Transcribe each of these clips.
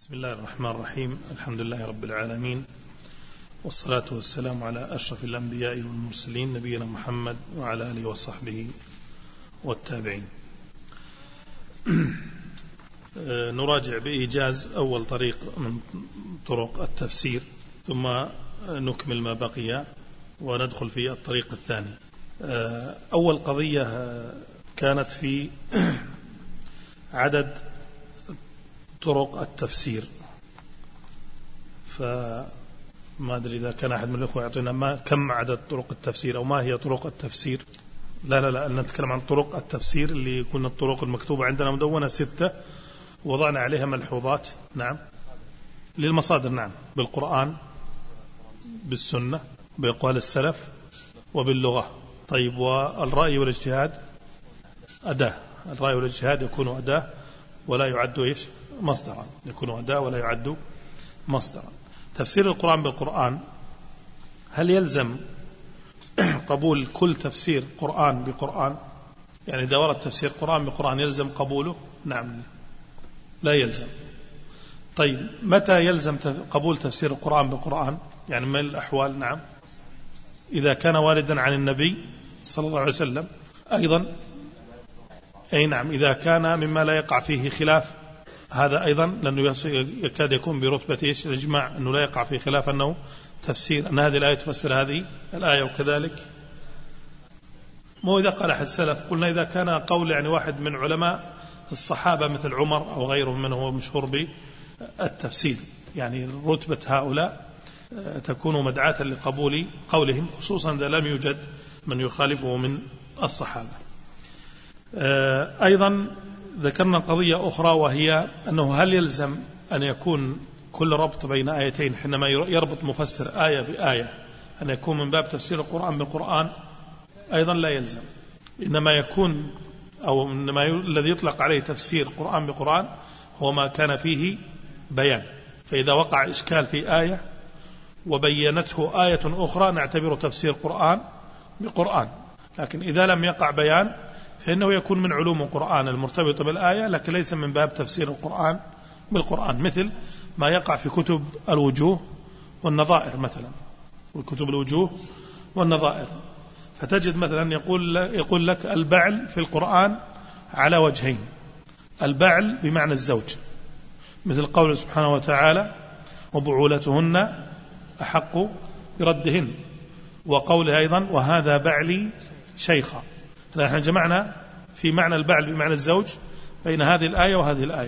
بسم الله الرحمن الرحيم. الحمد لله رب العالمين، والصلاة والسلام على أشرف الأنبياء والمرسلين نبينا محمد وعلى آله وصحبه والتابعين. نراجع بإيجاز أول طريق من طرق التفسير، ثم نكمل ما بقي وندخل في الطريق الثاني. أول قضية كانت في عدد طرق التفسير، فما أدري إذا كان أحد من الأخوة يعطينا كم عدد طرق التفسير أو ما هي طرق التفسير. لا نتكلم عن طرق التفسير اللي يكون الطرق المكتوبة عندنا مدونة 6، وضعنا عليها ملحوظات. نعم، للمصادر، نعم، بالقرآن، بالسنة، بأقوال السلف، وباللغة. طيب، والرأي والاجتهاد أداة. الرأي والاجتهاد يكون أداة ولا يعد مصدرا، يكون أداة ولا يعد مصدرا. تفسير القرآن بالقرآن، هل يلزم قبول كل تفسير قرآن بقرآن؟ يعني إذا ورد تفسير قرآن بقرآن يلزم قبوله؟ نعم، لا يلزم. طيب، متى يلزم قبول تفسير القرآن بقرآن؟ يعني من الأحوال؟ نعم، إذا كان واردا عن النبي صلى الله عليه وسلم. أيضا أي نعم، إذا كان مما لا يقع فيه خلاف، هذا أيضا لأنه يكاد يكون برتبة الإجماع أنه لا يقع فيه خلاف، أنه تفسير أن هذه الآية تفسر هذه الآية. وكذلك مو إذا قال أحد السلف، قلنا إذا كان قول يعني واحد من علماء الصحابة مثل عمر أو غيره من هو مشهور بالتفسير، يعني رتبة هؤلاء تكون مدعاة لقبول قولهم، خصوصا إذا لم يوجد من يخالفه من الصحابة. أيضا ذكرنا قضية أخرى، وهي أنه هل يلزم أن يكون كل ربط بين آيتين حينما يربط مفسر آية بآية أن يكون من باب تفسير القرآن بالقرآن؟ أيضا لا يلزم، إنما يكون أو إنما الذي يطلق عليه تفسير القرآن بقرآن هو ما كان فيه بيان. فإذا وقع إشكال في آية وبينته آية أخرى نعتبر تفسير القرآن بقرآن، لكن إذا لم يقع بيان فإنه يكون من علوم القرآن المرتبطة بالآية، لكن ليس من باب تفسير القرآن بالقرآن، مثل ما يقع في كتب الوجوه والنظائر مثلا، وكتب الوجوه والنظائر. فتجد مثلا يقول لك البعل في القرآن على وجهين: البعل بمعنى الزوج، مثل قول سبحانه وتعالى: وبعولتهن أحق بردهن، وقوله أيضا: وهذا بعلي شيخا. نحن جمعنا في معنى البعل بمعنى الزوج بين هذه الآية وهذه الآية.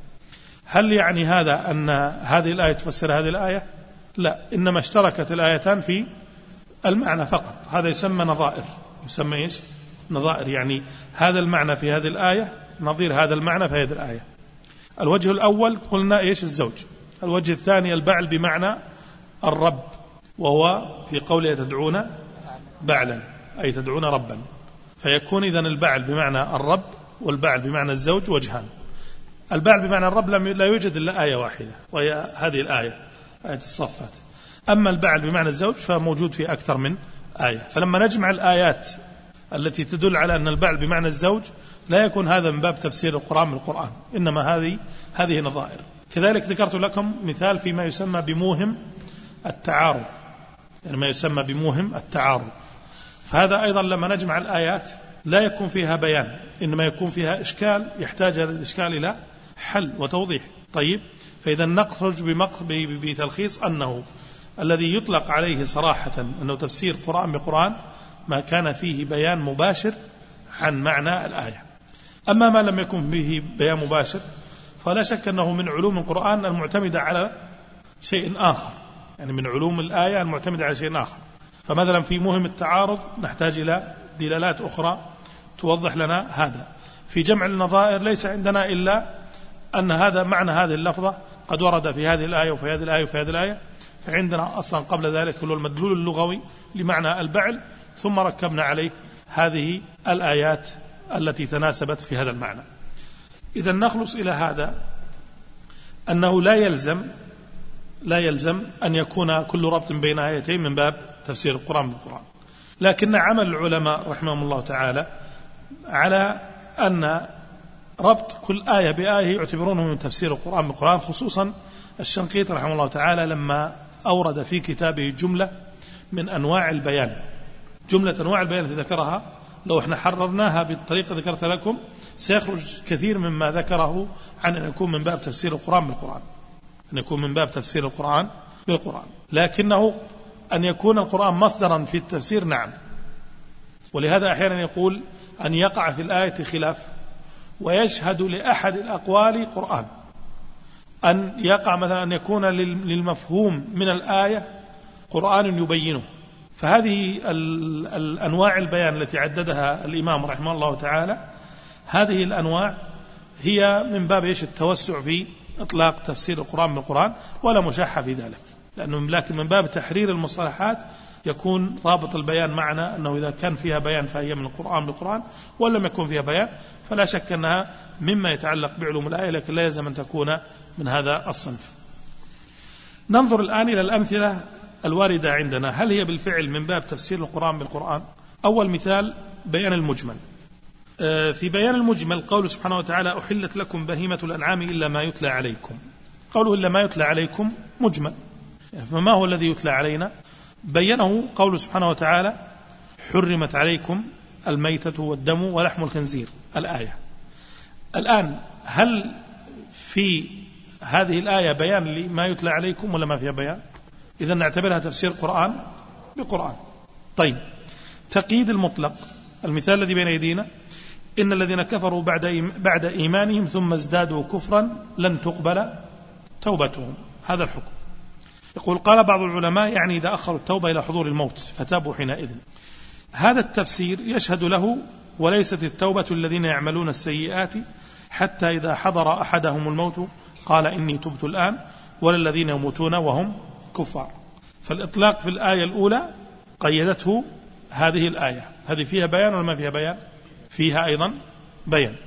هل يعني هذا أن هذه الآية تفسر هذه الآية؟ لا، إنما اشتركت الآيتان في المعنى فقط. هذا يسمى نظائر. يسمى إيش؟ نظائر، يعني هذا المعنى في هذه الآية نظير هذا المعنى في هذه الآية. الوجه الأول قلنا إيش؟ الزوج. الوجه الثاني البعل بمعنى الرب، وهو في قوله تدعون بعلا، أي تدعون ربا. فيكون إذن البعل بمعنى الرب والبعل بمعنى الزوج وجهان. البعل بمعنى الرب لا يوجد إلا آية واحدة، وهي هذه الآية، آية الصفات. أما البعل بمعنى الزوج فموجود في أكثر من آية. فلما نجمع الآيات التي تدل على أن البعل بمعنى الزوج لا يكون هذا من باب تفسير القرآن بالقرآن، إنما هذه نظائر. كذلك ذكرت لكم مثال فيما يسمى بموهم التعارض، يعني ما يسمى بموهم التعارض. فهذا أيضا لما نجمع الآيات لا يكون فيها بيان، إنما يكون فيها إشكال يحتاج الإشكال إلى حل وتوضيح. طيب، فإذا نخرج بتلخيص أنه الذي يطلق عليه صراحة أنه تفسير قرآن بقرآن ما كان فيه بيان مباشر عن معنى الآية. أما ما لم يكن فيه بيان مباشر فلا شك أنه من علوم القرآن المعتمدة على شيء آخر، يعني من علوم الآية المعتمدة على شيء آخر. فمثلا في مهم التعارض نحتاج إلى دلالات أخرى توضح لنا هذا. في جمع النظائر ليس عندنا إلا أن هذا معنى هذه اللفظة قد ورد في هذه الآية وفي هذه الآية وفي هذه الآية، فعندنا أصلا قبل ذلك كل المدلول اللغوي لمعنى البعل، ثم ركبنا عليه هذه الآيات التي تناسبت في هذا المعنى. إذا نخلص إلى هذا أنه لا يلزم أن يكون كل ربط بين آيتين من باب تفسير القرآن بالقرآن، لكن عمل العلماء رحمهم الله تعالى على أن ربط كل آية بآية يعتبرونه من تفسير القرآن بالقرآن، خصوصا الشنقيطي رحمه الله تعالى لما أورد في كتابه جملة من أنواع البيان، جملة أنواع البيان التي ذكرها لو احنا حررناها بالطريقة ذكرت لكم سيخرج كثير مما ذكره عن أن يكون من باب تفسير القرآن بالقرآن، أن يكون من باب تفسير القرآن بالقرآن، لكنه أن يكون القرآن مصدرا في التفسير نعم. ولهذا أحيانا يقول أن يقع في الآية خلاف ويشهد لأحد الأقوال قرآن، أن يقع مثلا أن يكون للمفهوم من الآية قرآن يبينه. فهذه الأنواع البيان التي عددها الإمام رحمه الله تعالى، هذه الأنواع هي من باب التوسع في إطلاق تفسير القرآن بالقرآن، ولا مشاحة في ذلك، لكن من باب تحرير المصطلحات يكون رابط البيان معنا أنه إذا كان فيها بيان فهي من القرآن بالقرآن، ولم يكن فيها بيان فلا شك أنها مما يتعلق بعلوم الآية، لكن لا يلزم أن تكون من هذا الصنف. ننظر الآن إلى الأمثلة الواردة عندنا، هل هي بالفعل من باب تفسير القرآن بالقرآن؟ أول مثال بيان المجمل. في بيان المجمل قوله سبحانه وتعالى أحلت لكم بهيمة الأنعام إلا ما يتلى عليكم. قوله إلا ما يتلى عليكم مجمل، فما هو الذي يتلى علينا؟ بينه قوله سبحانه وتعالى حرمت عليكم الميتة والدم ولحم الخنزير الآية. الآن هل في هذه الآية بيان لما يتلى عليكم ولا ما فيها بيان؟ إذا نعتبرها تفسير قرآن بقرآن. طيب، تقييد المطلق، المثال الذي بين يدينا إن الذين كفروا بعد إيمانهم ثم ازدادوا كفرا لن تقبل توبتهم، هذا الحكم. يقول قال بعض العلماء يعني إذا أخروا التوبة إلى حضور الموت فتابوا حينئذ. هذا التفسير يشهد له وليست التوبة الذين يعملون السيئات حتى إذا حضر أحدهم الموت قال إني تبت الآن، ولا الذين يموتون وهم كفار. فالإطلاق في الآية الأولى قيدته هذه الآية، هذه فيها بيان ولا ما فيها بيان؟ فيها أيضا بيان.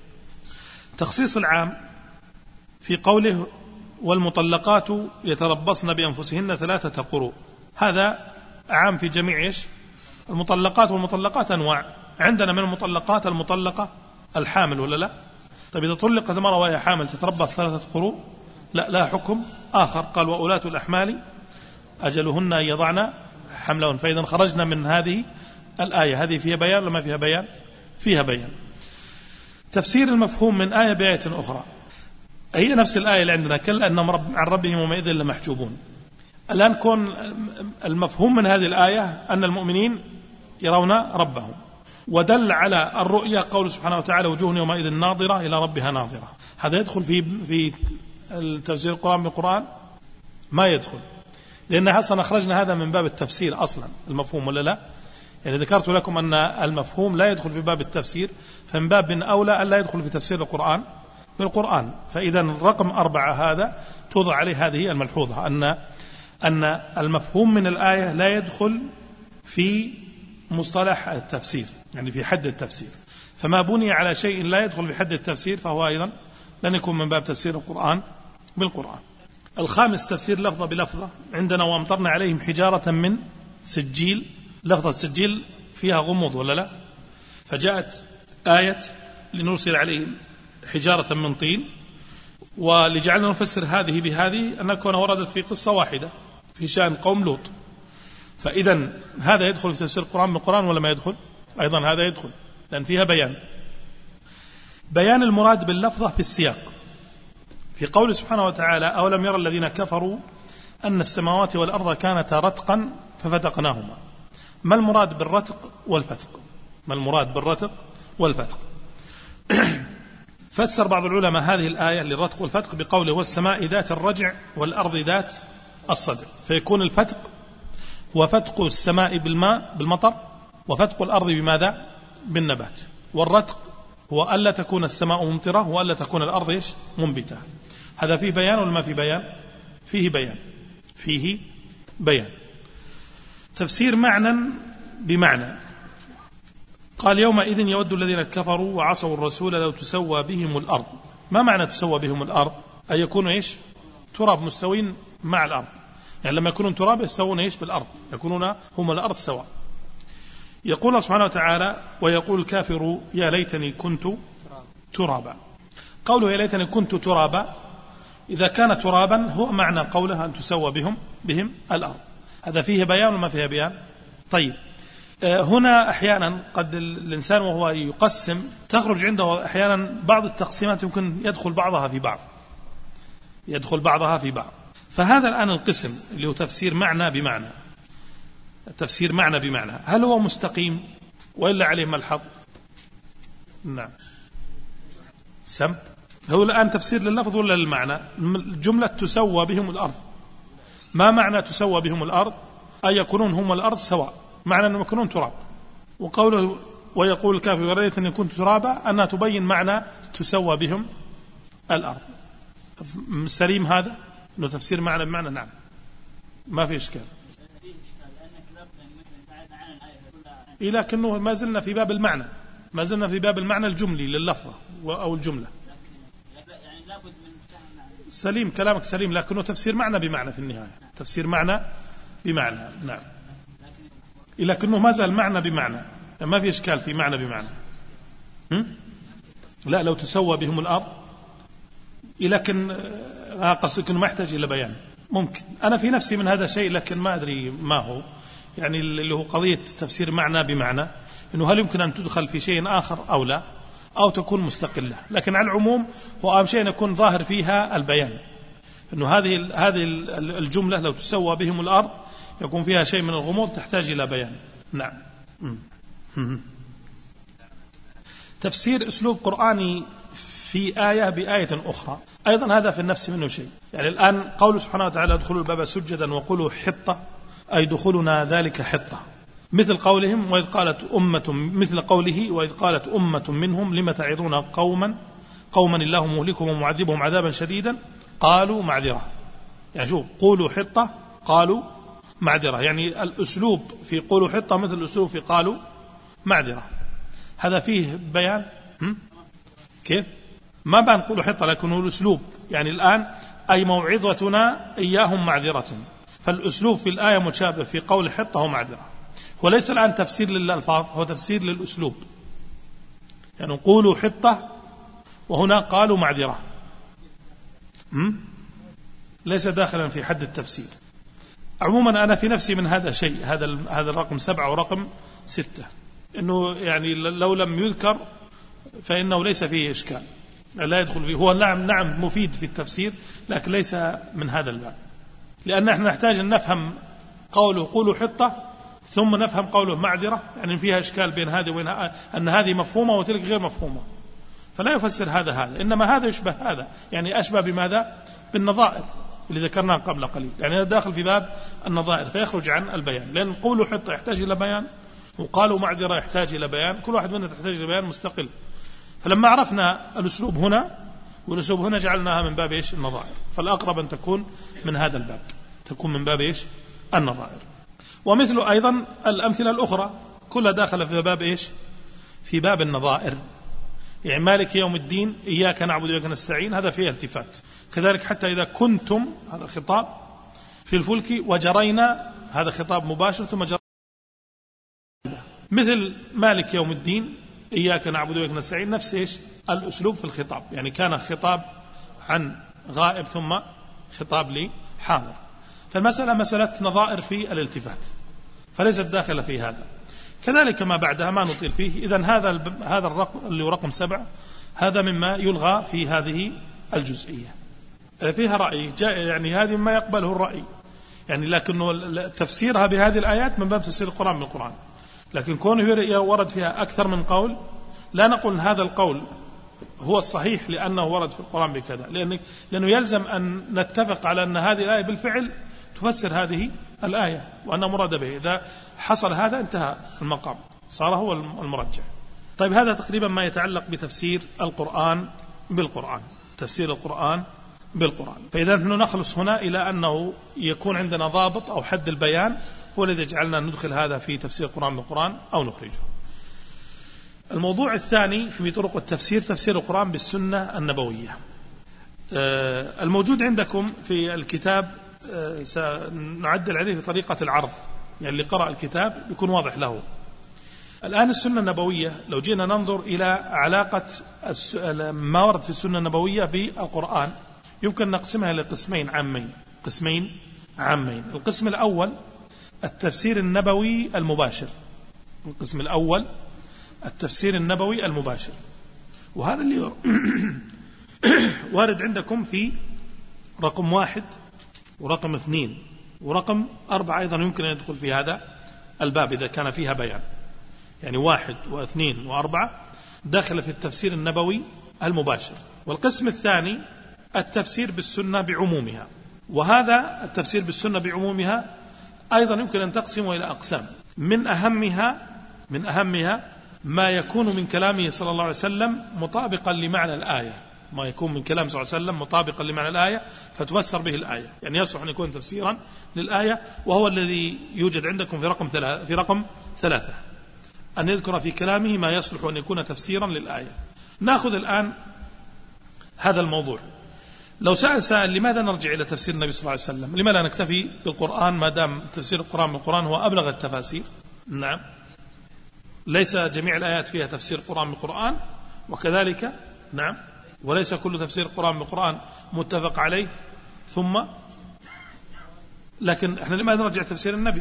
تخصيص العام في قوله والمطلقات يتربصن بأنفسهن 3 قروء، هذا عام في جميع المطلقات. والمطلقات أنواع، عندنا من المطلقات المطلقة الحامل ولا لا؟ طيب إذا طلقت مرة وهي حامل تتربص 3 قروء؟ لا حكم آخر، قال وأولاة الأحمال أجلهن أن يضعن حملهن. فإذا خرجنا من هذه الآية، هذه فيها بيان ولا ما فيها بيان؟ فيها بيان. تفسير المفهوم من آية بآية أخرى، هي نفس الآية اللي عندنا كلا أنهم عن ربهم يومئذ لمحجوبون. الآن كون المفهوم من هذه الآية أن المؤمنين يرون ربهم، ودل على الرؤيا قول سبحانه وتعالى وجوه يومئذ ناظرة إلى ربها ناظرة. هذا يدخل في التفسير القرآن بالقرآن؟ ما يدخل، لأن أصلا أخرجنا هذا من باب التفسير أصلا المفهوم ولا لا؟ يعني ذكرت لكم أن المفهوم لا يدخل في باب التفسير، فمن باب من أولى أن لا يدخل في تفسير القرآن بالقرآن. فإذا الرقم 4 هذا توضع عليه هذه الملحوظة، أن المفهوم من الآية لا يدخل في مصطلح التفسير، يعني في حد التفسير. فما بني على شيء لا يدخل في حد التفسير فهو أيضا لن يكون من باب تفسير القرآن بالقرآن. الخامس تفسير لفظة بلفظة، عندنا وأمطرنا عليهم حجارة من سجيل. لفظة السجيل فيها غموض ولا لا؟ فجاءت آية لنرسل عليهم حجارة من طين، ولجعلنا نفسر هذه بهذه أن كون وردت في قصة واحدة في شأن قوم لوط. فإذا هذا يدخل في تفسير القرآن بالقرآن ولا ما يدخل؟ أيضا هذا يدخل لأن فيها بيان المراد باللفظة في السياق. في قول سبحانه وتعالى أولم يرى الذين كفروا أن السماوات والأرض كانتا رتقا ففتقناهما. ما المراد بالرتق والفتق؟ ما المراد بالرتق والفتق؟ فسر بعض العلماء هذه الآية للرتق والفتق بقوله والسماء ذات الرجع والأرض ذات الصدع، فيكون الفتق وفتق السماء بالمطر، وفتق الأرض بماذا؟ بالنبات. والرتق هو ألا تكون السماء ممطرة وألا تكون الأرض منبتة. هذا فيه بيان ولا ما فيه بيان؟ فيه بيان. تفسير معنى بمعنى، قال يومئذ يود الذين كفروا وعصوا الرسول لو تسوى بهم الأرض. ما معنى تسوى بهم الأرض؟ أن يكونوا تراب مستوين مع الأرض، يعني لما يكونون تراب يستوون بالأرض، يكونون هم الأرض سواء. يقول الله سبحانه وتعالى ويقول الكافر يا ليتني كنت ترابا. قوله يا ليتني كنت ترابا، إذا كان ترابا هو معنى قولها أن تسوى بهم الأرض. هذا فيه بيان وما فيه بيان. طيب، هنا أحيانا قد الإنسان وهو يقسم تخرج عنده أحيانا بعض التقسيمات يمكن يدخل بعضها في بعض. فهذا الآن القسم اللي هو تفسير معنى بمعنى، هل هو مستقيم وإلا عليه ملحظ؟ نعم، سم. هو الآن تفسير لللفظ ولا للمعنى؟ الجملة تسوى بهم الأرض، ما معنى تسوى بهم الأرض؟ أي يكونون هم الأرض سواء، معنى أنهم يكونون تراب. وقوله ويقول الكافر يا ليتني كنت ترابا أنها تبين معنى تسوى بهم الأرض. سليم هذا أنه تفسير معنى بمعنى؟ نعم، ما في إشكال. لكنه ما زلنا في باب المعنى الجملي لللفظة أو الجملة. سليم، كلامك سليم، لكنه تفسير معنى بمعنى في النهاية، تفسير معنى بمعنى. نعم، لكنه ما زال معنى بمعنى، ما في إشكال في معنى بمعنى. لا، لو تسوى بهم الأرض، لكن قصدك أنه ما يحتاج إلى بيان. ممكن أنا في نفسي من هذا شيء، لكن ما أدري ما هو، يعني اللي هو قضية تفسير معنى بمعنى، إنه هل يمكن أن تدخل في شيء آخر أو لا، أو تكون مستقلة. لكن على العموم هو أهم شيء يكون ظاهر فيها البيان، إنه هذه الجملة لو تسوى بهم الأرض يكون فيها شيء من الغموض تحتاج إلى بيان. نعم. تفسير أسلوب قرآني في آية بآية أخرى، أيضا هذا في النفس منه شيء. يعني الآن قول سبحانه وتعالى ادخلوا الباب سجدا وقولوا حطة، أي دخولنا ذلك حطة، مثل قولهم وإذ قالت أمة، مثل قوله وإذ قالت أمة منهم لم تعظون قوما الله مهلكهم ومعذبهم عذابا شديدا قالوا معذرة. يعني شوف، قولوا حطة قالوا معذرة، يعني الأسلوب في قولوا حطة مثل الأسلوب في قالوا معذرة. هذا فيه بيان. كيف؟ ما بنقول حطة، لكنه الأسلوب، يعني الآن أي موعظتنا إياهم معذرة، فالأسلوب في الآية متشابه في قول حطة ومعذرة. وليس الآن تفسير للألفاظ، هو تفسير للأسلوب، يعني قولوا حطة وهنا قالوا معذرة، ليس داخلا في حد التفسير. عموما أنا في نفسي من هذا شيء، هذا الرقم 7 ورقم 6، إنه يعني لو لم يذكر فإنه ليس فيه إشكال، لا يدخل فيه. هو نعم مفيد في التفسير، لكن ليس من هذا الباب، لأن احنا نحتاج أن نفهم قوله قولوا حطة ثم نفهم قوله معذرة، يعني فيها إشكال بين هذه وبين أن هذه مفهومة وتلك غير مفهومة، فلا يفسر هذا، إنما هذا يشبه هذا، يعني أشبه بماذا؟ بالنظائر اللي ذكرناه قبل قليل، يعني هذا داخل في باب النظائر فيخرج عن البيان، لأن قولوا حطة يحتاج إلى بيان وقالوا معذرة يحتاج إلى بيان، كل واحد منهم يحتاج إلى بيان مستقل. فلما عرفنا الأسلوب هنا والأسلوب هنا جعلناها من باب إيش؟ النظائر، فالأقرب أن تكون من هذا الباب، تكون من باب إيش؟ النظائر. ومثل أيضا الأمثلة الأخرى كلها داخلة في باب إيش؟ في باب النظائر. يعني مالك يوم الدين إياك نعبد وإياك نستعين، هذا فيه التفات. كذلك حتى إذا كنتم، هذا خطاب في الفلك، وجرينا، هذا خطاب مباشر، ثم جرينا. مثل مالك يوم الدين إياك نعبد وإياك نستعين، نفس إيش؟ الأسلوب في الخطاب، يعني كان خطاب عن غائب ثم خطاب لحاضر. فالمسألة مسألة نظائر في الالتفات، فليست داخلة في هذا. كذلك ما بعدها ما نطيل فيه. إذن هذا الرقم اللي هو رقم 7 هذا مما يلغى في هذه الجزئية، فيها رأي يعني هذه ما يقبله الرأي، يعني لكنه تفسيرها بهذه الآيات من باب تفسير القرآن بالقرآن، لكن كونه ورد فيها أكثر من قول لا نقول هذا القول هو الصحيح لأنه ورد في القرآن بكذا، لأنه يلزم أن نتفق على أن هذه الآية بالفعل تفسر هذه الآية وأن مراد به. إذا حصل هذا انتهى المقام، صار هو المرجع. طيب، هذا تقريبا ما يتعلق بتفسير القرآن بالقرآن، تفسير القرآن بالقرآن. فإذا نحن نخلص هنا إلى أنه يكون عندنا ضابط أو حد البيان هو الذي يجعلنا ندخل هذا في تفسير القرآن بالقرآن أو نخرجه. الموضوع الثاني في طرق التفسير، تفسير القرآن بالسنة النبوية. الموجود عندكم في الكتاب سنعدل عليه في طريقة العرض، يعني اللي قرأ الكتاب بيكون واضح له. الآن السنة النبوية لو جينا ننظر إلى علاقة ما ورد في السنة النبوية بالقرآن يمكن نقسمها إلى قسمين عامين. القسم الأول التفسير النبوي المباشر. القسم الأول التفسير النبوي المباشر، وهذا اللي وارد عندكم في رقم 1 ورقم 2 ورقم 4 أيضا يمكن أن يدخل في هذا الباب إذا كان فيها بيان، يعني 1 و2 و4 داخل في التفسير النبوي المباشر. والقسم الثاني التفسير بالسنة بعمومها، وهذا التفسير بالسنة بعمومها أيضا يمكن أن تقسمه إلى أقسام. من أهمها ما يكون من كلامه صلى الله عليه وسلم مطابقا لمعنى الآية، ما يكون من كلام صلى الله عليه وسلم مطابقا لمعنى الآية فتفسر به الآية، يعني يصح أن يكون تفسيرا للآية، وهو الذي يوجد عندكم في رقم 3 أن يذكر في كلامه ما يصلح أن يكون تفسيرا للآية. نأخذ الآن هذا الموضوع. لو سأل لماذا نرجع إلى تفسير النبي صلى الله عليه وسلم؟ لما لا نكتفي بالقرآن ما دام تفسير القرآن بالقرآن هو أبلغ التفاسير؟ نعم، ليس جميع الآيات فيها تفسير القرآن بالقرآن، وكذلك نعم وليس كل تفسير القرآن بالقرآن متفق عليه. لكن احنا لماذا نرجع تفسير النبي؟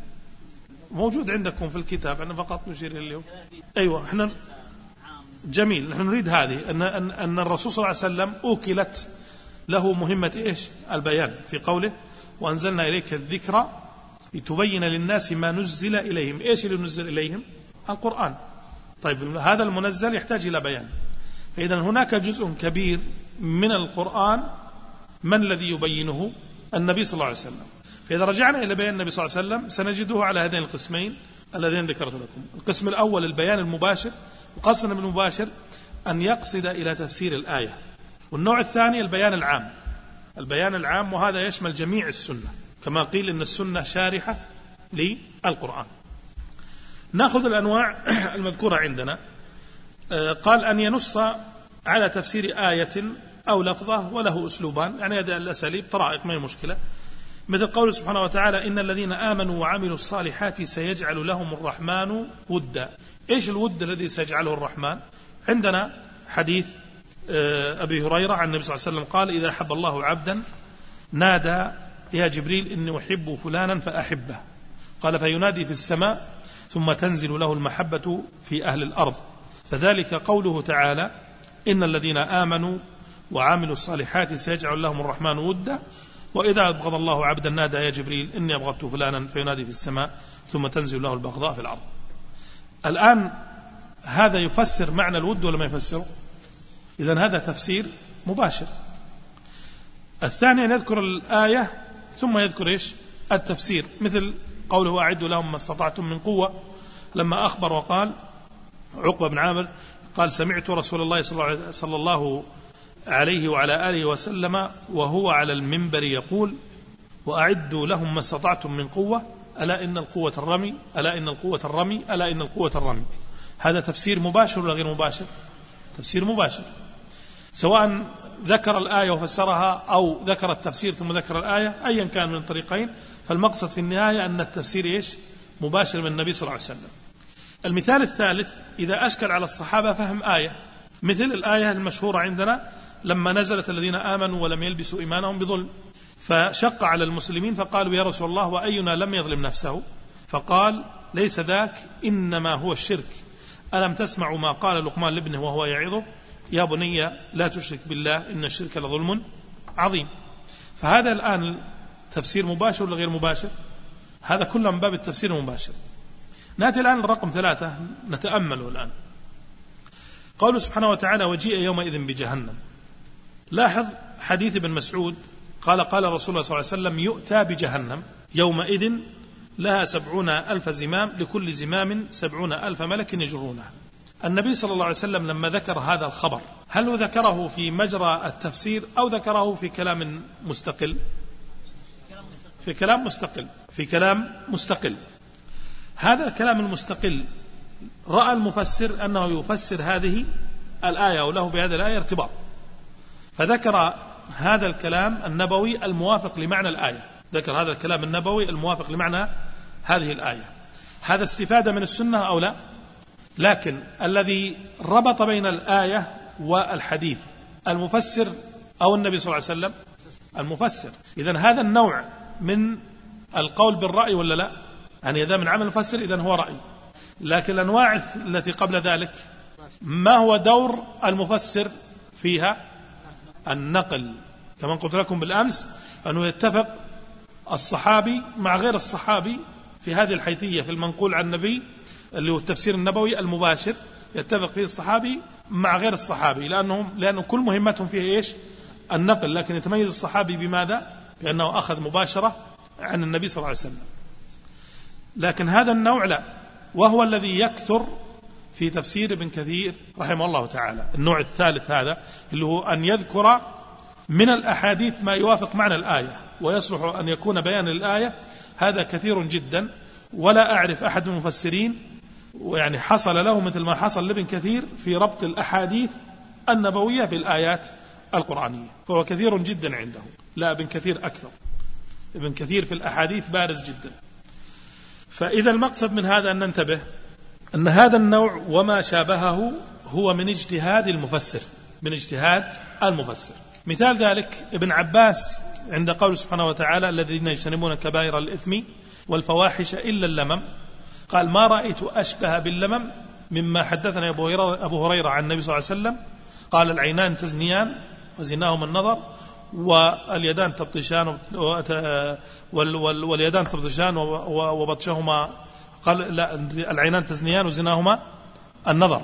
موجود عندكم في الكتاب، أنا فقط نشير اليوم. أيوة احنا جميل، نحن نريد هذه أن الرسول صلى الله عليه وسلم أوكلت له مهمة إيش؟ البيان، في قوله وأنزلنا إليك الذكر لتبين للناس ما نزل إليهم. إيش اللي نزل إليهم؟ القرآن. طيب هذا المنزل يحتاج إلى بيان، فإذا هناك جزء كبير من القرآن من الذي يبينه؟ النبي صلى الله عليه وسلم. فإذا رجعنا إلى بيان النبي صلى الله عليه وسلم سنجده على هذين القسمين الذين ذكرت لكم. القسم الأول البيان المباشر، وقصدنا بالمباشر أن يقصد إلى تفسير الآية. والنوع الثاني البيان العام، وهذا يشمل جميع السنة، كما قيل إن السنة شارحة للقرآن. نأخذ الأنواع المذكورة عندنا. قال أن ينص على تفسير آية أو لفظة وله أسلوبان، يعني هذه الأساليب طرائق ما هي مشكلة، مثل قول سبحانه وتعالى إن الذين آمنوا وعملوا الصالحات سيجعل لهم الرحمن ودا. إيش الود الذي سيجعله الرحمن؟ عندنا حديث أبي هريرة عن النبي صلى الله عليه وسلم قال إذا أحب الله عبدا نادى يا جبريل إني أحب فلانا فأحبه، قال فينادي في السماء ثم تنزل له المحبة في أهل الأرض، فذلك قوله تعالى إن الذين آمنوا وعملوا الصالحات سيجعل لهم الرحمن ودا، وإذا أبغض الله عبدا نادى يا جبريل إني أبغضت فلانا فينادي في السماء ثم تنزل له البغضاء في الأرض. الآن هذا يفسر معنى الود ولا ما يفسره؟ إذن هذا تفسير مباشر. الثاني أن يذكر الآية ثم يذكر إيش؟ التفسير، مثل قوله أعدوا لهم ما استطعتم من قوة، لما أخبر وقال عقبة بن عامر قال سمعت رسول الله صلى الله عليه وعلى آله وسلم وهو على المنبر يقول وأعدوا لهم ما استطعتم من قوة ألا إن القوة الرمي ألا إن القوة الرمي ألا إن القوة الرمي. هذا تفسير مباشر ولا غير مباشر؟ تفسير مباشر، سواء ذكر الآية وفسرها أو ذكر التفسير ثم ذكر الآية، أيا كان من الطريقين، فالمقصد في النهاية أن التفسير إيش؟ مباشر من النبي صلى الله عليه وسلم. المثال الثالث إذا أشكل على الصحابة فهم آية، مثل الآية المشهورة عندنا لما نزلت الذين آمنوا ولم يلبسوا إيمانهم بظلم، فشق على المسلمين فقالوا يا رسول الله وأينا لم يظلم نفسه؟ فقال ليس ذاك إنما هو الشرك، ألم تسمعوا ما قال لقمان لابنه وهو يعظه يا بني لا تشرك بالله إن الشرك لظلم عظيم. فهذا الآن تفسير مباشر ولا غير مباشر؟ هذا كله من باب التفسير المباشر. نأتي الآن لرقم 3 نتأمله الآن. قوله سبحانه وتعالى وجيء يومئذ بجهنم. لاحظ حديث ابن مسعود قال قال رسول الله صلى الله عليه وسلم يؤتى بجهنم يومئذ لها 70,000 زمام لكل زمام 70,000 ملك يجرونها. النبي صلى الله عليه وسلم لما ذكر هذا الخبر هل ذكره في مجرى التفسير أو ذكره في كلام مستقل؟ في كلام مستقل. هذا الكلام المستقل رأى المفسر أنه يفسر هذه الآية وله بهذه الآية ارتباط، فذكر هذا الكلام النبوي الموافق لمعنى الآية، ذكر هذا الكلام النبوي الموافق لمعنى هذه الآية. هذا استفادة من السنة أو لا؟ لكن الذي ربط بين الآية والحديث المفسر أو النبي صلى الله عليه وسلم؟ المفسر. إذن هذا النوع من القول بالرأي ولا لا؟ يعني إذا من عمل المفسر إذن هو رأي. لكن الأنواع التي قبل ذلك ما هو دور المفسر فيها؟ النقل. كما قلت لكم بالأمس أنه يتفق الصحابي مع غير الصحابي في هذه الحيثية في المنقول عن النبي اللي هو التفسير النبوي المباشر، يتفق فيه الصحابي مع غير الصحابي لأنه كل مهمتهم فيه إيش؟ النقل. لكن يتميز الصحابي بماذا؟ لأنه أخذ مباشرة عن النبي صلى الله عليه وسلم. لكن هذا النوع لا، وهو الذي يكثر في تفسير ابن كثير رحمه الله تعالى. النوع الثالث هذا اللي هو أن يذكر من الأحاديث ما يوافق معنى الآية ويصلح أن يكون بيان الآية. هذا كثير جدا، ولا أعرف أحد من المفسرين ويعني حصل له مثل ما حصل لابن كثير في ربط الأحاديث النبوية بالآيات القرآنية، فهو كثير جدا عنده. لا، ابن كثير أكثر، ابن كثير في الأحاديث بارز جدا. فإذا المقصد من هذا أن ننتبه أن هذا النوع وما شابهه هو من اجتهاد المفسر، من اجتهاد المفسر. مثال ذلك ابن عباس عند قول سبحانه وتعالى الذين يجتنبون كبائر الإثم والفواحش إلا اللمم، قال ما رأيت أشبه باللمم مما حدثنا أبو هريرة عن النبي صلى الله عليه وسلم قال العينان تزنيان وزناهما النظر واليدان تبطشان واليدان تبطشان وبطشهما، قال لا، العينان تزنيان وزناهما النظر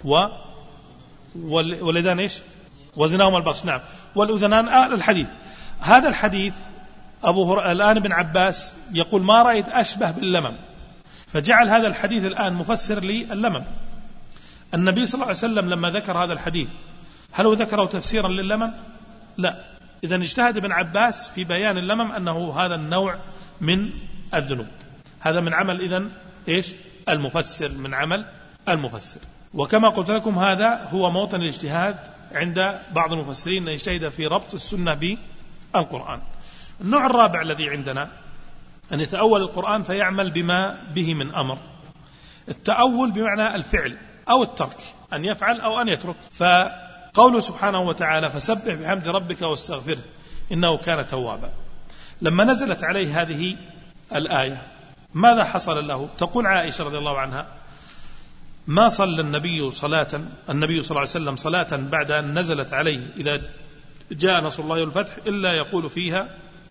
واليدان ايش؟ وزناهما البطش. نعم، والأذنان. الحديث هذا الحديث الآن ابن عباس يقول ما رأيت أشبه باللمم، فجعل هذا الحديث الآن مفسر لللمم. النبي صلى الله عليه وسلم لما ذكر هذا الحديث هل هو ذكره تفسيرا لللمم؟ لا. إذن اجتهد ابن عباس في بيان اللمم أنه هذا النوع من الذنوب. هذا من عمل إذن إيش؟ المفسر، من عمل المفسر. وكما قلت لكم هذا هو موطن الاجتهاد عند بعض المفسرين أن يجتهد في ربط السنة بالقرآن. النوع الرابع الذي عندنا أن يتأول القرآن فيعمل بما به من أمر. التأول بمعنى الفعل أو الترك، أن يفعل أو أن يترك. فقوله سبحانه وتعالى فسبح بحمد ربك واستغفره إنه كان توابا، لما نزلت عليه هذه الآية ماذا حصل له؟ تقول عائشة رضي الله عنها ما صلى النبي صلى الله عليه وسلم صلاة بعد أن نزلت عليه إذا جاء نصر الله والفتح إلا يقول فيها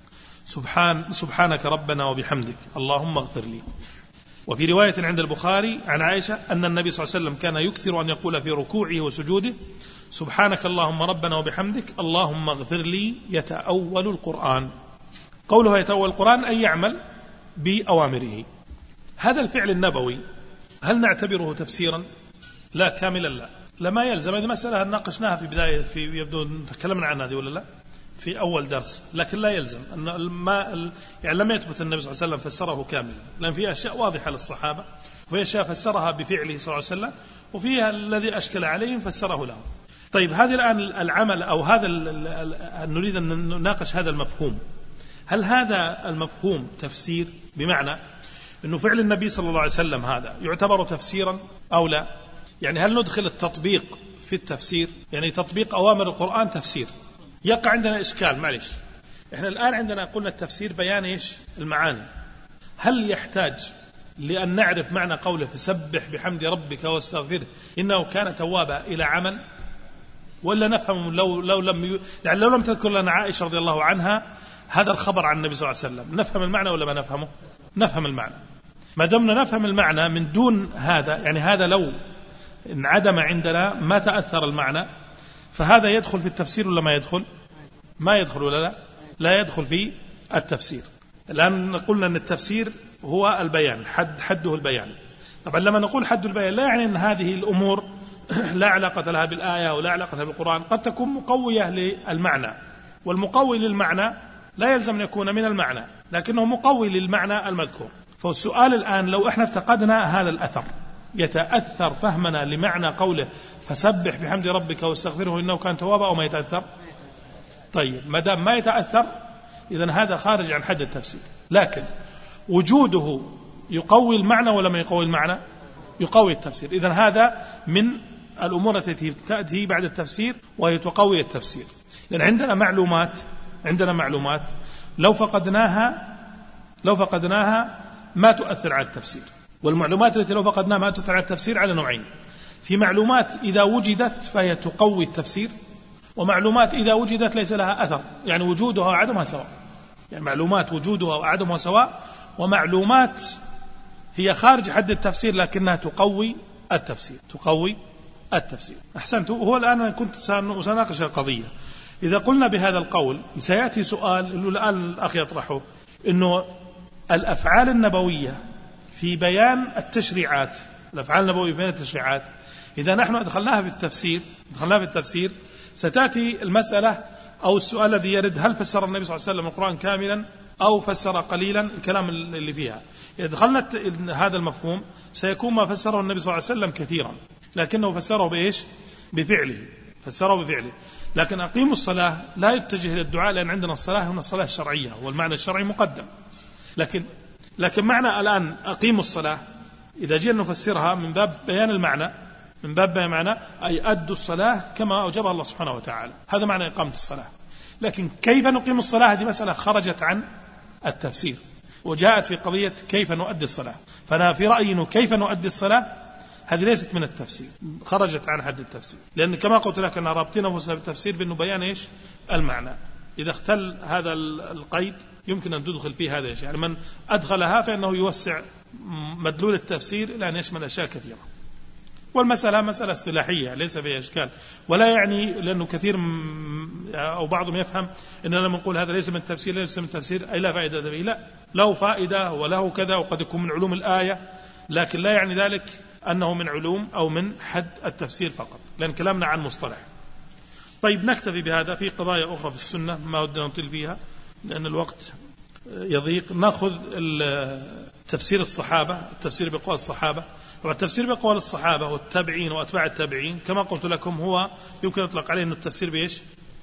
سبحانك ربنا وبحمدك اللهم اغفر لي. وفي رواية عند البخاري عن عائشة أن النبي صلى الله عليه وسلم كان يكثر أن يقول في ركوعه وسجوده سبحانك اللهم ربنا وبحمدك اللهم اغفر لي. يتأول القرآن، قوله يتأول القرآن أي يعمل بأوامره. هذا الفعل النبوي هل نعتبره تفسيرا؟ لا، كاملا لا، لما يلزم. هذه مسألة ناقشناها في بداية يبدو تكلمنا عن هذه ولا لا في أول درس، لكن لا يلزم أن يعني لم يثبت النبي صلى الله عليه وسلم فسره كاملا، لأن فيها أشياء واضحة للصحابة وفيها أشياء فسرها بفعله صلى الله عليه وسلم وفيها الذي أشكل عليهم فسره لهم. طيب هذه الآن العمل أو هذا نريد أن نناقش هذا المفهوم. هل هذا المفهوم تفسير بمعنى أنه فعل النبي صلى الله عليه وسلم هذا يعتبر تفسيرا أو لا؟ يعني هل ندخل التطبيق في التفسير؟ يعني تطبيق أوامر القرآن تفسير؟ يقع عندنا إشكال. معلش، إحنا الآن عندنا قلنا التفسير بيان إيش؟ المعاني. هل يحتاج لأن نعرف معنى قوله فسبح بحمد ربك واستغفره إنه كان توابا إلى عمل، ولا نفهم لو لم تذكر لنا عائشة رضي الله عنها هذا الخبر عن النبي صلى الله عليه وسلم نفهم المعنى ولا ما نفهمه؟ نفهم المعنى. ما دمنا نفهم المعنى من دون هذا، يعني هذا لو انعدم عندنا ما تأثر المعنى، فهذا يدخل في التفسير ولا ما يدخل؟ ما يدخل ولا لا؟ لا يدخل في التفسير. الآن قلنا أن التفسير هو البيان، حده البيان. طبعا لما نقول حد البيان لا يعني أن هذه الأمور لا علاقة لها بالآية ولا علاقة لها بالقرآن، قد تكون مقوية للمعنى، والمقوي للمعنى لا يلزم أن يكون من المعنى، لكنه مقوي للمعنى المذكور. فالسؤال الآن لو احنا افتقدنا هذا الأثر، يتأثر فهمنا لمعنى قوله فسبح بحمد ربك واستغفره إنه كان توابا أو ما يتأثر؟ طيب ما دام ما يتأثر إذن هذا خارج عن حد التفسير. لكن وجوده يقوي المعنى ولا ما يقوي المعنى؟ يقوي التفسير. إذن هذا من الأمور التي تأتي بعد التفسير وهي تقوي التفسير، لأن عندنا معلومات لو فقدناها ما تؤثر على التفسير. والمعلومات التي لو فقدناها ما تؤثر على التفسير على نوعين: في معلومات إذا وجدت فهي تقوي التفسير، ومعلومات إذا وجدت ليس لها أثر، يعني وجودها وعدمها سواء. يعني معلومات وجودها وعدمها سواء، ومعلومات هي خارج حد التفسير لكنها تقوي التفسير. أحسنت. هو الآن كنت سأناقش القضية. إذا قلنا بهذا القول سيأتي سؤال اللي الآن الأخ يطرحه، إنه الأفعال النبوية في بيان التشريعات، إذا نحن أدخلناها في التفسير ستأتي المسألة أو السؤال الذي يرد: هل فسر النبي صلى الله عليه وسلم القرآن كاملا أو فسر قليلا؟ الكلام اللي فيها إذا دخلنا هذا المفهوم سيكون ما فسره النبي صلى الله عليه وسلم كثيرا، لكنه فسره بإيش؟ بفعله. لكن أقيموا الصلاة لا يتجه للدعاء، لأن عندنا الصلاة هنا الصلاة الشرعية والمعنى الشرعي مقدم. لكن معنى الآن أقيموا الصلاة إذا جينا نفسرها من باب بيان المعنى، أي أدوا الصلاة كما أوجبها الله سبحانه وتعالى، هذا معنى إقامة الصلاة. لكن كيف نقيم الصلاة هذه مسألة خرجت عن التفسير، وجاءت في قضية كيف نؤدي الصلاة. فأنا في رأيي إنه كيف نؤدي الصلاة هذه ليست من التفسير، خرجت عن حد التفسير، لأن كما قلت لك أن رابطين أنفسنا بالتفسير بأنه بيان إيش؟ المعنى. إذا اختل هذا القيد يمكن أن تدخل فيه هذا الشيء، يعني من أدخلها فإنه يوسع مدلول التفسير إلى أن يشمل أشياء كثيرة. والمسألة مسألة اصطلاحية ليس فيها إشكال، ولا يعني لأنه كثير أو بعضهم يفهم أننا لما نقول هذا ليس من التفسير أي لا فائدة به. لا، له فائدة وله كذا، وقد يكون من علوم الآية، لكن لا يعني ذلك أنه من علوم أو من حد التفسير فقط، لأن كلامنا عن مصطلح. طيب نكتفي بهذا. في قضايا أخرى في السنة ما ودنا نطيل فيها لأن الوقت يضيق. نأخذ تفسير الصحابة، التفسير بقول الصحابة. والتفسير بقول الصحابة والتابعين وأتباع التابعين كما قلت لكم هو يمكن يطلق عليه أنه التفسير بإيش؟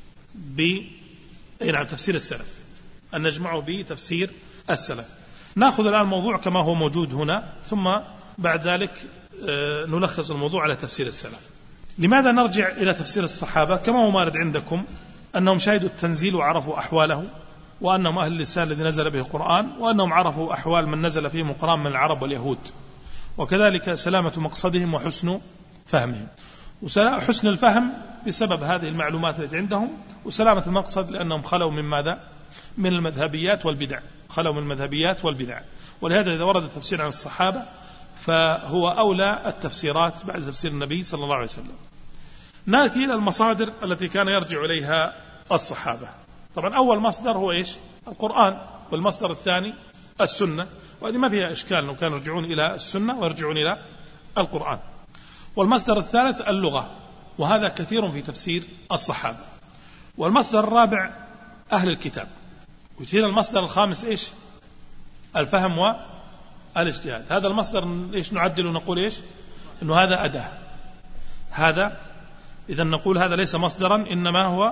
تفسير السلف، أن نجمعه بتفسير السلف. نأخذ الآن الموضوع كما هو موجود هنا، ثم بعد ذلك نلخص الموضوع على تفسير السلف. لماذا نرجع إلى تفسير الصحابة؟ كما هو مارد عندكم أنهم شاهدوا التنزيل وعرفوا أحواله، وأنهم أهل اللسان الذي نزل به القرآن، وأنهم عرفوا أحوال من نزل فيهم القرآن من العرب واليهود، وكذلك سلامة مقصدهم وحسن فهمهم. وحسن الفهم بسبب هذه المعلومات التي عندهم، وسلامة المقصد لأنهم خلوا من ماذا؟ من المذهبيات والبدع. ولهذا إذا ورد التفسير عن الصحابة فهو أولى التفسيرات بعد تفسير النبي صلى الله عليه وسلم. نأتي إلى المصادر التي كان يرجع إليها الصحابة. طبعا أول مصدر هو إيش؟ القرآن، والمصدر الثاني السنة، وهذه ما فيها إشكال أنه كانوا يرجعون إلى السنة ويرجعون إلى القرآن. والمصدر الثالث اللغة، وهذا كثير في تفسير الصحابة. والمصدر الرابع أهل الكتاب. وكثير المصدر الخامس إيش؟ الفهم والاجتهاد. هذا المصدر إيش نعدل ونقول إيش؟ إنه هذا أداة. هذا إذا نقول هذا ليس مصدرا إنما هو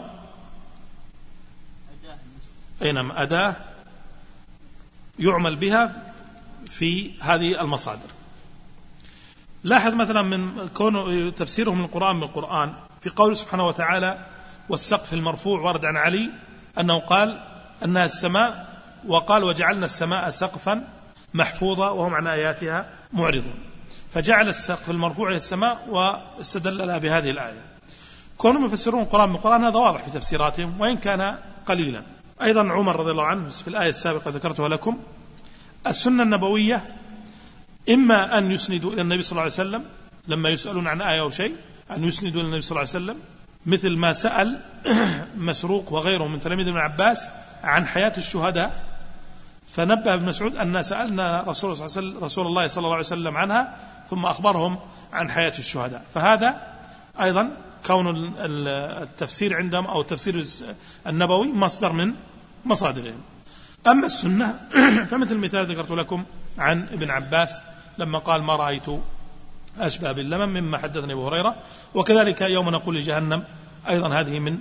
أداة يعمل بها في هذه المصادر. لاحظ مثلا من كون تفسيرهم القرآن بالقرآن في قول سبحانه وتعالى والسقف المرفوع، ورد عن علي أنه قال أنها السماء، وقال وجعلنا السماء سقفا محفوظا وهم عن آياتها معرضون، فجعل السقف المرفوع إلى السماء واستدل لها بهذه الآية. كونهم يفسرون القرآن بالقرآن هذا واضح في تفسيراتهم وإن كان قليلا. أيضا عمر رضي الله عنه في الآية السابقة ذكرتها لكم. السنة النبوية إما أن يسندوا إلى النبي صلى الله عليه وسلم لما يسألون عن آية أو شيء، أن يسندوا إلى النبي صلى الله عليه وسلم، مثل ما سأل مسروق وغيره من تلاميذ ابن عباس عن حياة الشهداء، فنبه ابن مسعود أن سألنا رسول الله صلى الله عليه وسلم عنها ثم أخبرهم عن حياة الشهداء. فهذا أيضا كون التفسير عندهم أو التفسير النبوي مصدر من مصادرهم. أما السنة فمثل مثال ذكرت لكم عن ابن عباس لما قال ما رأيت أشبه باللمم مما حدثني أبو هريرة. وكذلك يوم نقول لجهنم، أيضا هذه من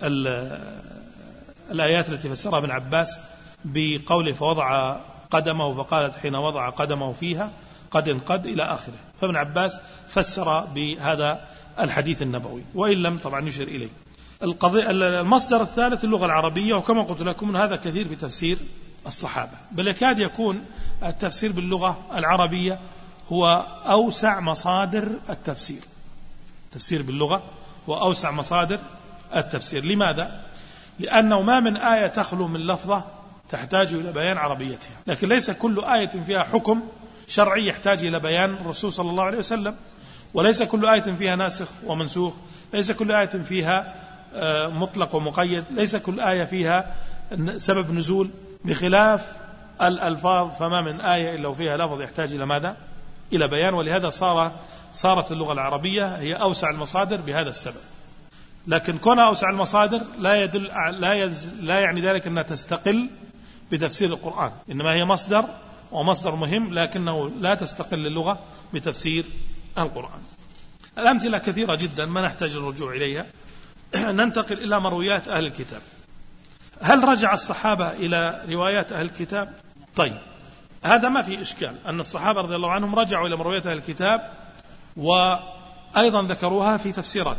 الآيات التي فسرها ابن عباس بقوله فوضع قدمه، فقالت حين وضع قدمه فيها قد إلى آخره. فابن عباس فسر بهذا الحديث النبوي، وإن لم طبعا يشير إليه. المصدر الثالث اللغة العربية، وكما قلت لكم هذا كثير في تفسير الصحابة، بل يكاد يكون التفسير باللغة العربية هو أوسع مصادر التفسير. تفسير باللغة وأوسع مصادر التفسير. لماذا؟ لأنه ما من آية تخلو من لفظة تحتاج إلى بيان عربيتها، لكن ليس كل آية فيها حكم شرعي يحتاج إلى بيان الرسول صلى الله عليه وسلم، وليس كل آية فيها ناسخ ومنسوخ، ليس كل آية فيها مطلق ومقيد، ليس كل آية فيها سبب نزول، بخلاف الألفاظ فما من آية إلا وفيها لفظ يحتاج إلى ماذا؟ إلى بيان. ولهذا صارت اللغة العربية هي أوسع المصادر بهذا السبب. لكن كونها أوسع المصادر لا يعني ذلك أنها تستقل بتفسير القرآن، إنما هي مصدر ومصدر مهم، لكنه لا تستقل اللغة بتفسير القرآن. الأمثلة كثيرة جدا ما نحتاج الرجوع إليها. ننتقل إلى مرويات أهل الكتاب. هل رجع الصحابة إلى روايات أهل الكتاب؟ طيب، هذا ما في إشكال أن الصحابة رضي الله عنهم رجعوا إلى مرويات أهل الكتاب، وأيضا ذكروها في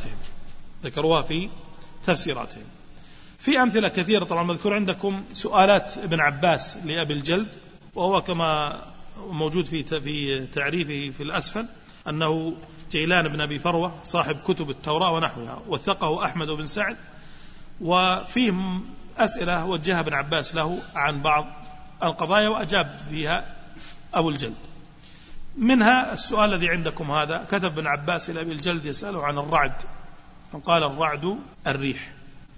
تفسيراتهم. في أمثلة كثيرة طبعا مذكور عندكم سؤالات ابن عباس لأبي الجلد، وهو كما موجود في تعريفه في الأسفل أنه جيلان بن أبي فروة صاحب كتب التوراة ونحوها، وثقه أحمد بن سعد، وفيه أسئلة وجهها ابن عباس له عن بعض القضايا وأجاب فيها أبو الجلد. منها السؤال الذي عندكم هذا، كتب ابن عباس إلى أبي الجلد يسأله عن الرعد، فقال الرعد الريح.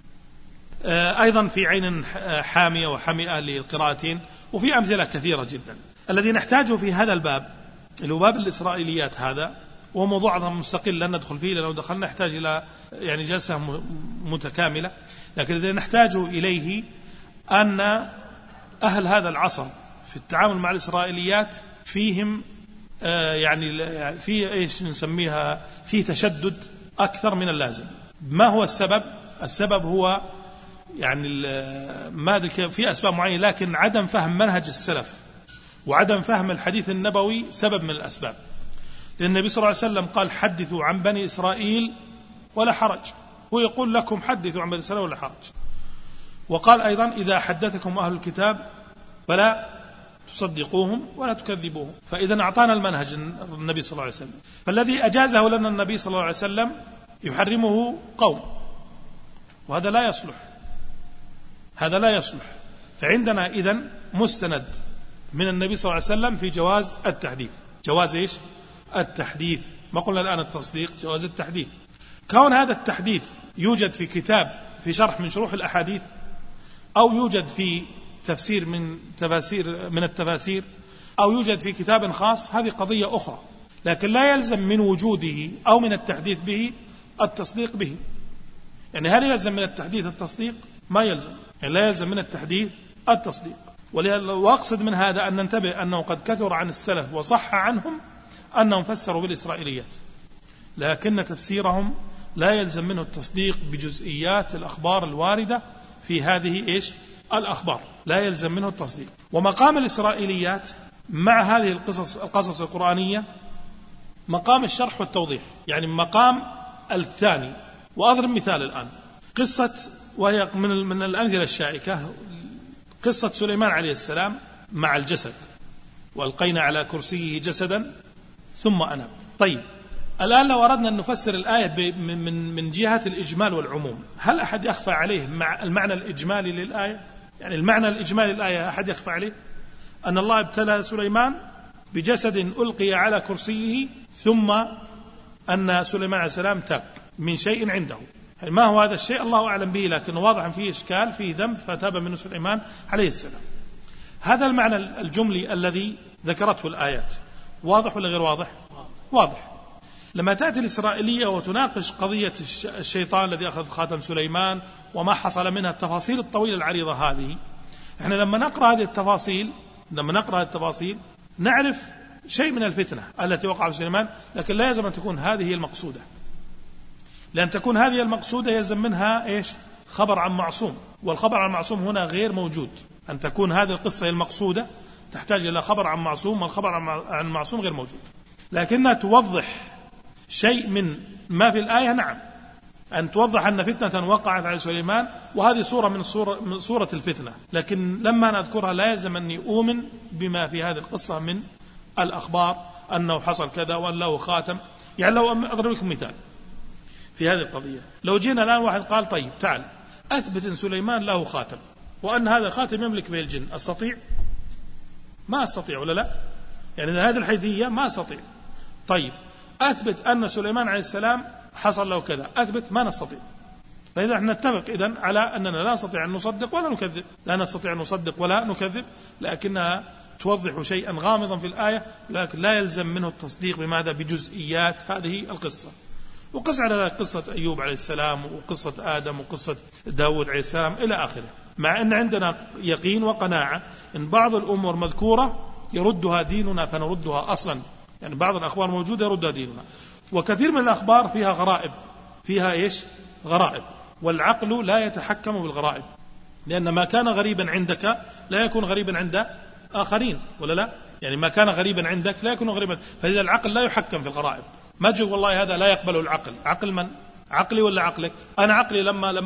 أيضا في عين حامية وحمئة للقراءتين. وفي أمثلة كثيرة جدا. الذي نحتاجه في هذا الباب اللي هو باب الإسرائيليات، هذا وموضوع مستقل لن ندخل فيه، لأنه دخلنا نحتاج إلى يعني جلسة متكاملة. لكن الذي نحتاجه إليه أن أهل هذا العصر في التعامل مع الإسرائيليات فيهم يعني في إيش نسميها، في تشدد أكثر من اللازم. ما هو السبب؟ السبب هو يعني ما في أسباب معينة، لكن عدم فهم منهج السلف وعدم فهم الحديث النبوي سبب من الأسباب. لأن النبي صلى الله عليه وسلم قال حدثوا عن بني إسرائيل ولا حرج، ويقول لكم حدثوا عن بني إسرائيل ولا حرج. وقال أيضا إذا حدثكم أهل الكتاب فلا تصدقوهم ولا تكذبوهم. فإذا أعطانا المنهج النبي صلى الله عليه وسلم، فالذي أجازه لنا النبي صلى الله عليه وسلم يحرمه قوم، وهذا لا يصلح، هذا لا يصلح. فعندنا إذن مستند من النبي صلى الله عليه وسلم في جواز التحديث. جواز إيش؟ التحديث. ما قلنا الآن التصديق، جواز التحديث. كون هذا التحديث يوجد في كتاب في شرح من شروح الأحاديث، أو يوجد في تفسير من التفاسير، أو يوجد في كتاب خاص، هذه قضية أخرى. لكن لا يلزم من وجوده أو من التحديث به التصديق به. يعني هل يلزم من التحديث التصديق؟ ما يلزم، يعني لا يلزم من التحديث التصديق. وأقصد من هذا أن ننتبه أنه قد كثر عن السلف وصح عنهم أنهم فسروا بالإسرائيليات، لكن تفسيرهم لا يلزم منه التصديق بجزئيات الأخبار الواردة في هذه إيش؟ الأخبار، لا يلزم منه التصديق. ومقام الإسرائيليات مع هذه القصص القرآنية مقام الشرح والتوضيح، يعني مقام الثاني. وأضرب مثال الآن، قصة وهي من الأمثلة الشائكة، قصة سليمان عليه السلام مع الجسد، وألقينا على كرسيه جسدا ثم أناب. طيب، الآن لو أردنا أن نفسر الآية من جهة الإجمال والعموم، هل أحد يخفى عليه مع المعنى الإجمالي للآية؟ يعني المعنى الإجمالي للآية أحد يخفى عليه؟ أن الله ابتلى سليمان بجسد ألقي على كرسيه، ثم أن سليمان عليه السلام تاب من شيء عنده. يعني ما هو هذا الشيء الله أعلم به، لكن واضح فيه إشكال، فيه ذنب، فتاب منه سليمان عليه السلام. هذا المعنى الجملي الذي ذكرته الآيات واضح ولا غير واضح؟ واضح. لما تأتي الإسرائيلية وتناقش قضية الشيطان الذي أخذ خاتم سليمان وما حصل منها، التفاصيل الطويلة العريضة هذه، إحنا لما نقرأ هذه التفاصيل نعرف شيء من الفتنة التي وقع في سليمان، لكن لا يلزم أن تكون هذه هي المقصودة. لأن تكون هذه المقصودة يلزم منها إيش؟ خبر عن معصوم، والخبر عن معصوم هنا غير موجود. أن تكون هذه القصة المقصودة تحتاج إلى خبر عن معصوم، والخبر عن معصوم غير موجود، لكنها توضح شيء من ما في الآية. نعم، أن توضح أن فتنة وقعت على سليمان، وهذه صورة من صورة الفتنة، لكن لما نذكرها لا يلزم أني أؤمن بما في هذه القصة من الأخبار أنه حصل كذا وأن له خاتم. يعني لو أضرب لكم مثال في هذه القضية، لو جينا الآن واحد قال طيب تعال أثبت أن سليمان له خاتم وأن هذا خاتم يملك به الجن، أستطيع؟ ما أستطيع ولا لا؟ يعني هذه الحيثية ما أستطيع. طيب أثبت أن سليمان عليه السلام حصل له كذا، أثبت؟ ما نستطيع. فإذا احنا نتفق إذن على أننا لا نستطيع أن نصدق ولا نكذب، لا نستطيع أن نصدق ولا نكذب، لكنها توضح شيئا غامضا في الآية، لكن لا يلزم منه التصديق بماذا؟ بجزئيات هذه القصة. وقص على ذلك قصة أيوب عليه السلام، وقصة آدم، وقصة داود عليه السلام إلى آخره، مع أن عندنا يقين وقناعة أن بعض الأمور مذكورة يردها ديننا فنردها أصلا، يعني بعض الأخبار موجودة يردها ديننا. وكثير من الأخبار فيها غرائب، فيها إيش؟ غرائب، والعقل لا يتحكم بالغرائب، لأن ما كان غريبا عندك لا يكون غريبا عند آخرين، ولا لا؟ يعني ما كان غريبا عندك لا يكون غريبا، فإذا العقل لا يحكم في الغرائب. ما تقول والله هذا لا يقبل العقل. عقل من؟ عقلي ولا عقلك؟ أنا عقلي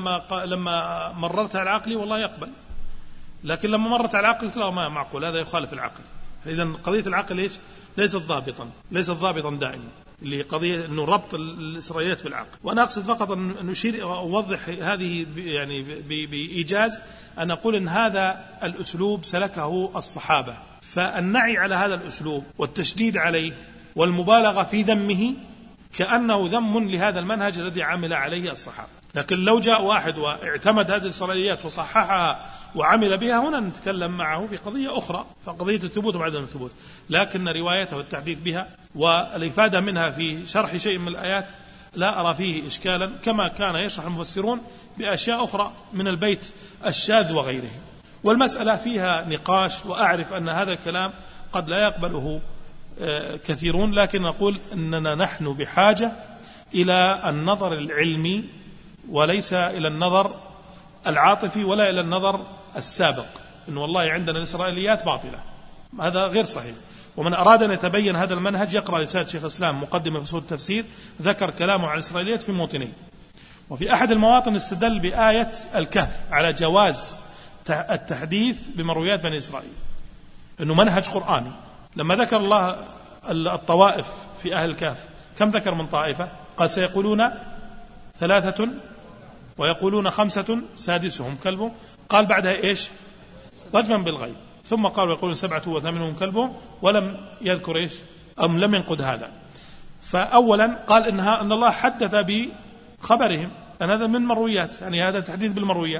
لما مررت على عقلي والله يقبل، لكن لما مرت على عقلي لا، ما معقول، هذا يخالف العقل. إذا قضية العقل إيش؟ ليست ضابطا دائما، اللي قضية إنه ربط الإسرائيليات بالعقل. وأنا أقصد فقط أن نشير أوضح هذه يعني بإيجاز، أن أقول إن هذا الأسلوب سلكه الصحابة، فالنعي على هذا الأسلوب والتشديد عليه والمبالغة في ذمه كأنه ذم لهذا المنهج الذي عمل عليه الصحابة. لكن لو جاء واحد واعتمد هذه الإسرائيليات وصححها وعمل بها، هنا نتكلم معه في قضية أخرى، فقضية الثبوت وعدم الثبوت. لكن روايته والتحديث بها والإفادة منها في شرح شيء من الآيات لا أرى فيه إشكالا، كما كان يشرح المفسرون بأشياء أخرى من البيت الشاذ وغيره. والمسألة فيها نقاش، وأعرف أن هذا الكلام قد لا يقبله كثيرون، لكن نقول أننا نحن بحاجة إلى النظر العلمي وليس إلى النظر العاطفي ولا إلى النظر السابق، إن والله عندنا الإسرائيليات باطلة، هذا غير صحيح. ومن أراد أن يتبين هذا المنهج يقرأ رسالة شيخ الإسلام مقدمة في أصول التفسير، ذكر كلامه عن الإسرائيليات في موطنين. وفي أحد المواطن استدل بآية الكهف على جواز التحديث بمرويات بني إسرائيل، أنه منهج قرآني. لما ذكر الله الطوائف في أهل الكهف، كم ذكر من طائفة؟ قال سيقولون 3 ويقولون 5 سادسهم كلبهم، قال بعدها إيش؟ رجما بالغيب، ثم قال ويقولون 7 و8 كلبهم، ولم يذكر إيش؟ أم لم ينقد هذا. فأولا قال أن الله حدث بخبرهم، أن هذا من مرويات، يعني هذا تحديث بالمرويات،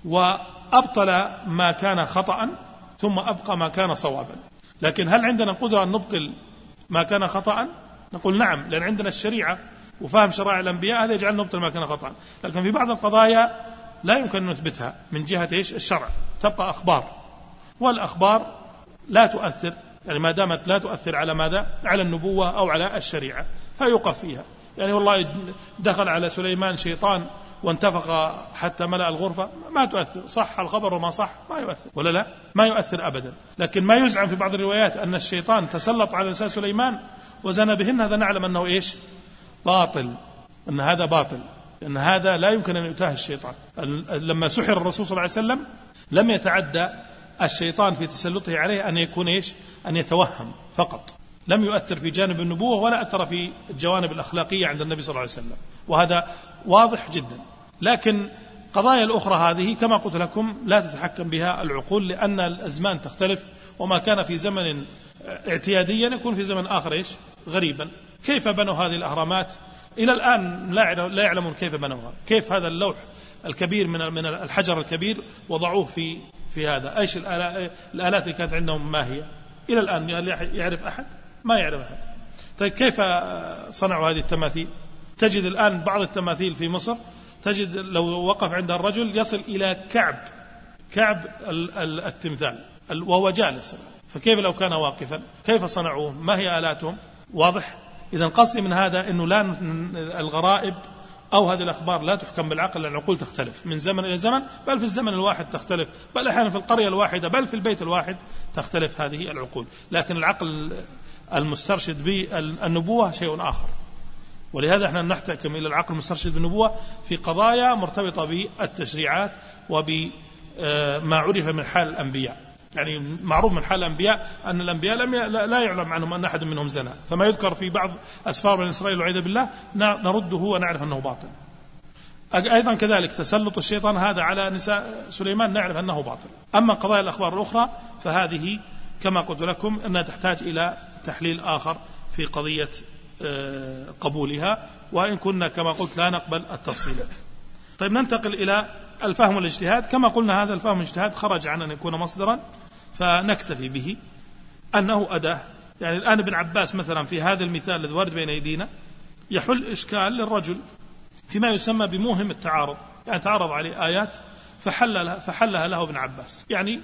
وأبطل ما كان خطأ ثم أبقى ما كان صوابا. لكن هل عندنا قدرة أن نبطل ما كان خطأ؟ نقول نعم، لأن عندنا الشريعة وفهم شرائع الأنبياء، هذا يجعل نبطل ما كان خطأ. لكن في بعض القضايا لا يمكن أن نثبتها من جهة إيش؟ الشرع، تبقى أخبار، والأخبار لا تؤثر، يعني ما دامت لا تؤثر على ماذا؟ على النبوة أو على الشريعة، فيوقف فيها. يعني والله دخل على سليمان شيطان وانتفخ حتى ملأ الغرفة، ما تؤثر، صح الخبر وما صح ما يؤثر، ولا لا؟ ما يؤثر أبدا. لكن ما يزعم في بعض الروايات أن الشيطان تسلط على نساء سليمان وزنى بهن، هذا نعلم أنه إيش؟ باطل، أن هذا باطل، أن هذا لا يمكن أن يؤتاه الشيطان. لما سحر الرسول صلى الله عليه وسلم لم يتعدى الشيطان في تسلطه عليه أن يكون إيش؟ أن يتوهم فقط، لم يؤثر في جانب النبوة ولا أثر في الجوانب الأخلاقية عند النبي صلى الله عليه وسلم، وهذا واضح جدا. لكن قضايا الأخرى هذه كما قلت لكم لا تتحكم بها العقول، لأن الأزمان تختلف، وما كان في زمن اعتياديا يكون في زمن آخر إيش؟ غريبا. كيف بنوا هذه الأهرامات؟ إلى الآن لا يعلمون كيف بنوها، كيف هذا اللوح الكبير من الحجر الكبير وضعوه في هذا، ايش الآلات اللي كانت عندهم ما هي؟ إلى الآن يعرف أحد؟ ما يعرف أحد. طيب كيف صنعوا هذه التماثيل؟ تجد الآن بعض التماثيل في مصر تجد لو وقف عند الرجل يصل إلى كعب التمثال وهو جالس، فكيف لو كان واقفا؟ كيف صنعوه؟ ما هي آلاتهم؟ واضح. إذا قصدي من هذا أنه لا الغرائب أو هذه الأخبار لا تحكم بالعقل لأن العقول تختلف من زمن إلى زمن، بل في الزمن الواحد تختلف، بل أحيانا في القرية الواحدة، بل في البيت الواحد تختلف هذه العقول. لكن العقل المسترشد بالنبوة شيء آخر، ولهذا احنا نحتكم إلى العقل المسترشد بالنبوة في قضايا مرتبطة بالتشريعات وبما عرف من حال الأنبياء. يعني معروف من حال الأنبياء أن الأنبياء لا يعلم عنهم أن أحد منهم زنا، فما يذكر في بعض أسفار بني إسرائيل والعياذ بالله نرده ونعرف أنه باطل. أيضا كذلك تسلط الشيطان هذا على نساء سليمان نعرف أنه باطل. أما قضايا الأخبار الأخرى فهذه كما قلت لكم أنها تحتاج إلى تحليل آخر في قضية قبولها، وإن كنا كما قلت لا نقبل التفصيلات. طيب ننتقل إلى الفهم والاجتهاد. كما قلنا هذا الفهم والاجتهاد خرج عن أن يكون مصدرا فنكتفي به أنه أداة. يعني الآن ابن عباس مثلا في هذا المثال الذي ورد بين أيدينا يحل إشكال للرجل فيما يسمى بموهم التعارض، يعني تعرض عليه آيات فحلها له ابن عباس، يعني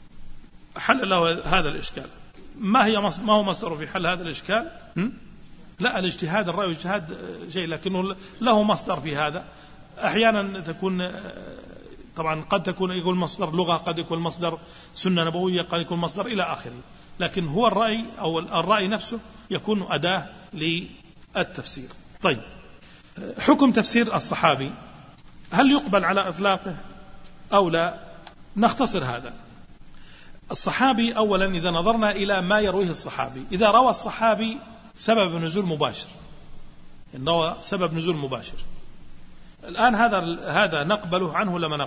حل له هذا الإشكال. ما هو مصدر في حل هذا الإشكال؟ لا، الاجتهاد، الرأي والاجتهاد شيء، لكنه له مصدر في هذا. أحيانا تكون طبعا قد تكون يقول مصدر لغة، قد يكون مصدر سنة نبوية، قد يكون مصدر إلى آخره، لكن هو الرأي أو الرأي نفسه يكون أداة للتفسير. طيب حكم تفسير الصحابي هل يقبل على إطلاقه أو لا؟ نختصر هذا. الصحابي أولا إذا نظرنا إلى ما يرويه الصحابي، إذا روى الصحابي سبب نزول مباشر، إنه سبب نزول مباشر، الآن هذا نقبله عنه لما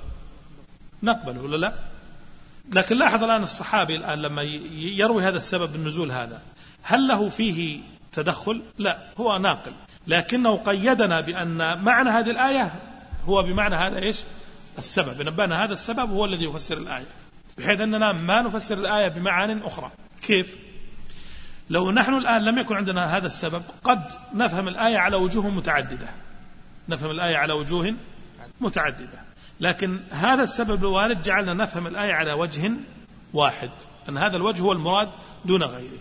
نقبله ولا لا؟ لكن لاحظ الآن الصحابي الآن لما يروي هذا السبب النزول هذا هل له فيه تدخل؟ لا، هو ناقل، لكنه قيدنا بأن معنى هذه الآية هو بمعنى هذا إيش؟ السبب، نبأنا هذا السبب هو الذي يفسر الآية، بحيث أننا ما نفسر الآية بمعان أخرى. كيف؟ لو نحن الآن لم يكن عندنا هذا السبب قد نفهم الآية على وجوه متعددة، لكن هذا السبب الوارد جعلنا نفهم الآية على وجه واحد، أن هذا الوجه هو المراد دون غيره.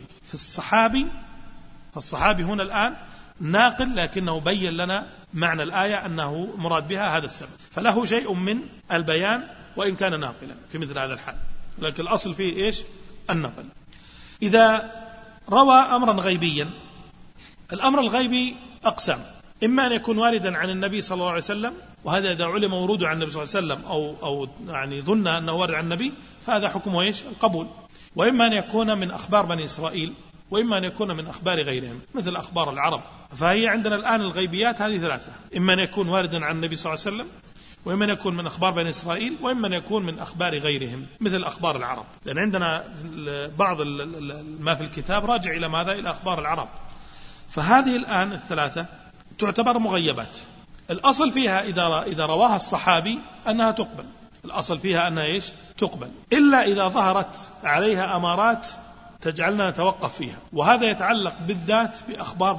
فالصحابي هنا الآن ناقل، لكنه بين لنا معنى الآية أنه مراد بها هذا السبب، فله شيء من البيان وإن كان ناقلا في مثل هذا الحال، لكن الأصل فيه إيش؟ النقل. إذا روى أمرا غيبيا، الأمر الغيبي أقسام، إما أن يكون واردا عن النبي صلى الله عليه وسلم، وهذا إذا علم وروده عن النبي صلى الله عليه وسلم أو يعني ظن أنه وارد عن النبي فهذا حكمه إيش؟ القبول. وإما أن يكون من أخبار بني إسرائيل، وإما أن يكون من أخبار غيرهم مثل أخبار العرب. فهي عندنا الآن الغيبيات هذه ثلاثة، إما أن يكون واردا عن النبي صلى الله عليه وسلم، وإما أن يكون من أخبار بني إسرائيل، وإما أن يكون من أخبار غيرهم مثل أخبار العرب، لأن عندنا بعض ما في الكتاب راجع إلى ماذا؟ إلى أخبار العرب. فهذه الآن الثلاثة تعتبر مغيبات. الأصل فيها إذا رواها الصحابي أنها تقبل، الأصل فيها أنها إيش؟ تقبل، إلا إذا ظهرت عليها أمارات تجعلنا نتوقف فيها، وهذا يتعلق بالذات بأخبار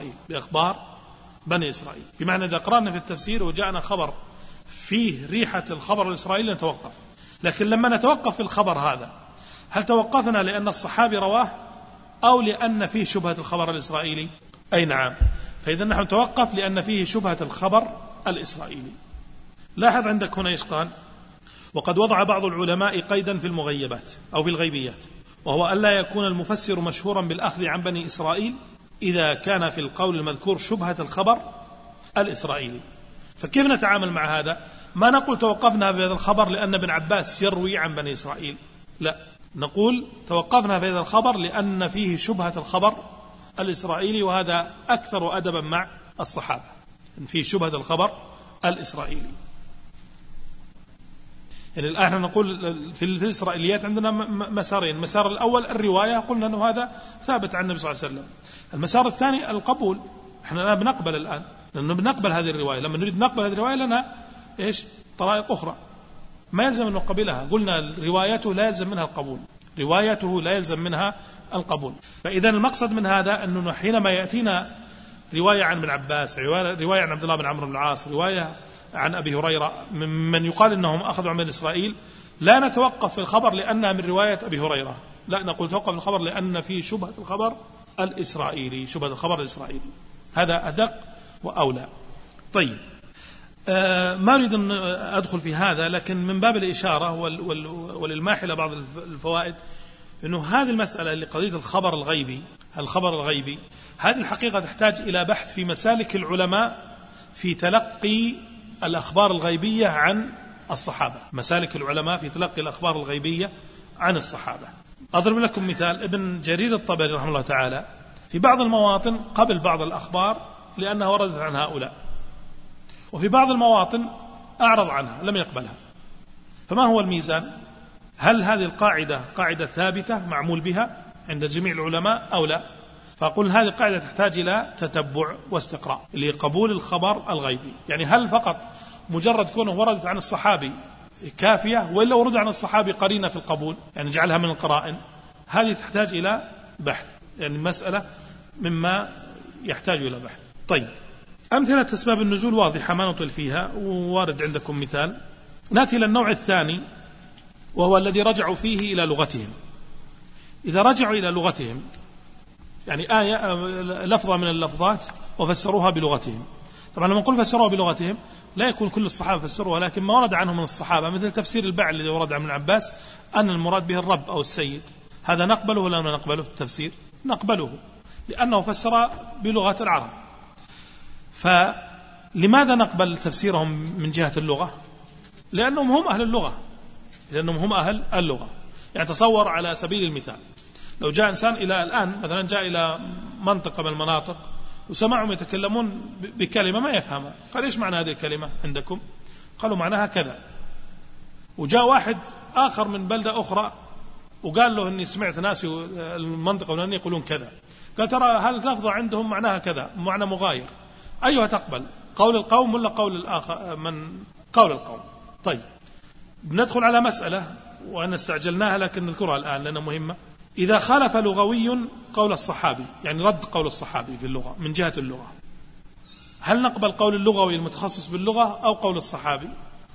بني إسرائيل. بمعنى إذا قرأنا في التفسير وجاءنا خبر فيه ريحة الخبر الإسرائيلي نتوقف، لكن لما نتوقف في الخبر هذا هل توقفنا لأن الصحابي رواه أو لأن فيه شبهة الخبر الإسرائيلي؟ أي نعم، فإذا نحن نتوقف لأن فيه شبهة الخبر الإسرائيلي. لاحظ عندك هنا إيش قال؟ وقد وضع بعض العلماء قيدا في المغيبات أو في الغيبيات، وهو ألا يكون المفسر مشهورا بالأخذ عن بني إسرائيل إذا كان في القول المذكور شبهة الخبر الإسرائيلي. فكيف نتعامل مع هذا؟ ما نقول توقفنا في هذا الخبر لأن ابن عباس يروي عن بني إسرائيل، لا، نقول توقفنا في هذا الخبر لأن فيه شبهة الخبر الإسرائيلي، وهذا أكثر أدبا مع الصحابة، إن فيه شبهة الخبر الإسرائيلي. يعني الآن نقول في الإسرائيليات عندنا مسارين، المسار الأول الرواية، قلنا أنه هذا ثابت عن النبي صلى الله عليه وسلم. المسار الثاني القبول، احنا الآن بنقبل الآن، لأنه بنقبل هذه الرواية، لما نريد نقبل هذه الرواية لنا إيش؟ طرائق أخرى ما يلزم أن نقبلها. قلنا روايته لا يلزم منها القبول، روايته لا يلزم منها القبول. فإذا المقصد من هذا أنه حينما يأتينا رواية عن ابن عباس، رواية عن عبد الله بن عمرو بن العاص، رواية عن أبي هريرة من يقال إنهم أخذوا عن إسرائيل، لا نتوقف في الخبر لأنها من رواية أبي هريرة، لا، نقول توقف الخبر لأن فيه شبهة الخبر الإسرائيلي، شبهة الخبر الإسرائيلي، هذا أدق وأولى. طيب، ما أريد أن أدخل في هذا، لكن من باب الإشارة والإلماح إلى بعض الفوائد، أنه هذه المسألة اللي قضية الخبر الغيبي هذه الحقيقة تحتاج إلى بحث في مسالك العلماء في تلقي الأخبار الغيبية عن الصحابة، مسالك العلماء في تلقي الأخبار الغيبية عن الصحابة. أضرب لكم مثال. ابن جرير الطبري رحمه الله تعالى في بعض المواطن قبل بعض الأخبار لأنها وردت عن هؤلاء، وفي بعض المواطن أعرض عنها لم يقبلها. فما هو الميزان؟ هل هذه القاعدة قاعدة ثابتة معمول بها عند جميع العلماء أو لا؟ فأقول هذه القاعدة تحتاج إلى تتبع واستقراء لقبول الخبر الغيبي. يعني هل فقط مجرد كونه وردت عن الصحابي كافية، وإلا ورد عن الصحابي قرينة في القبول، يعني جعلها من القرائن؟ هذه تحتاج إلى بحث، يعني مسألة مما يحتاج إلى بحث. طيب، أمثلة أسباب النزول واضحة ما نطل فيها، ووارد عندكم مثال. نأتي إلى النوع الثاني، وهو الذي رجعوا فيه إلى لغتهم. إذا رجعوا إلى لغتهم، يعني آية لفظة من اللفظات وفسروها بلغتهم. طبعا لما نقول فسروها بلغتهم لا يكون كل الصحابة فسروها، لكن ما ورد عنهم من الصحابة، مثل تفسير البعل الذي ورد عن ابن عباس أن المراد به الرب أو السيد، هذا نقبله ولا لا نقبله؟ التفسير نقبله لأنه فسر بلغة العرب. فلماذا نقبل تفسيرهم من جهة اللغة؟ لأنهم هم أهل اللغة. يعني تصور على سبيل المثال، لو جاء إنسان إلى الآن مثلا جاء إلى منطقة من المناطق وسمعهم يتكلمون بكلمة ما يفهمها، قال إيش معنى هذه الكلمة عندكم؟ قالوا معناها كذا. وجاء واحد آخر من بلدة أخرى وقال له إني سمعت ناس المنطقة ولأني يقولون كذا، قال ترى هل لفظة عندهم معناها كذا، معنى مغاير، أيها تقبل؟ قول القوم ولا قول الآخر؟ من قول القوم. طيب، بندخل على مسألة وأنا استعجلناها لكن نذكرها الآن لأنها مهمة. إذا خالف لغوي قول الصحابي، يعني رد قول الصحابي في اللغة من جهة اللغة، هل نقبل قول اللغوي المتخصص باللغة أو قول الصحابي؟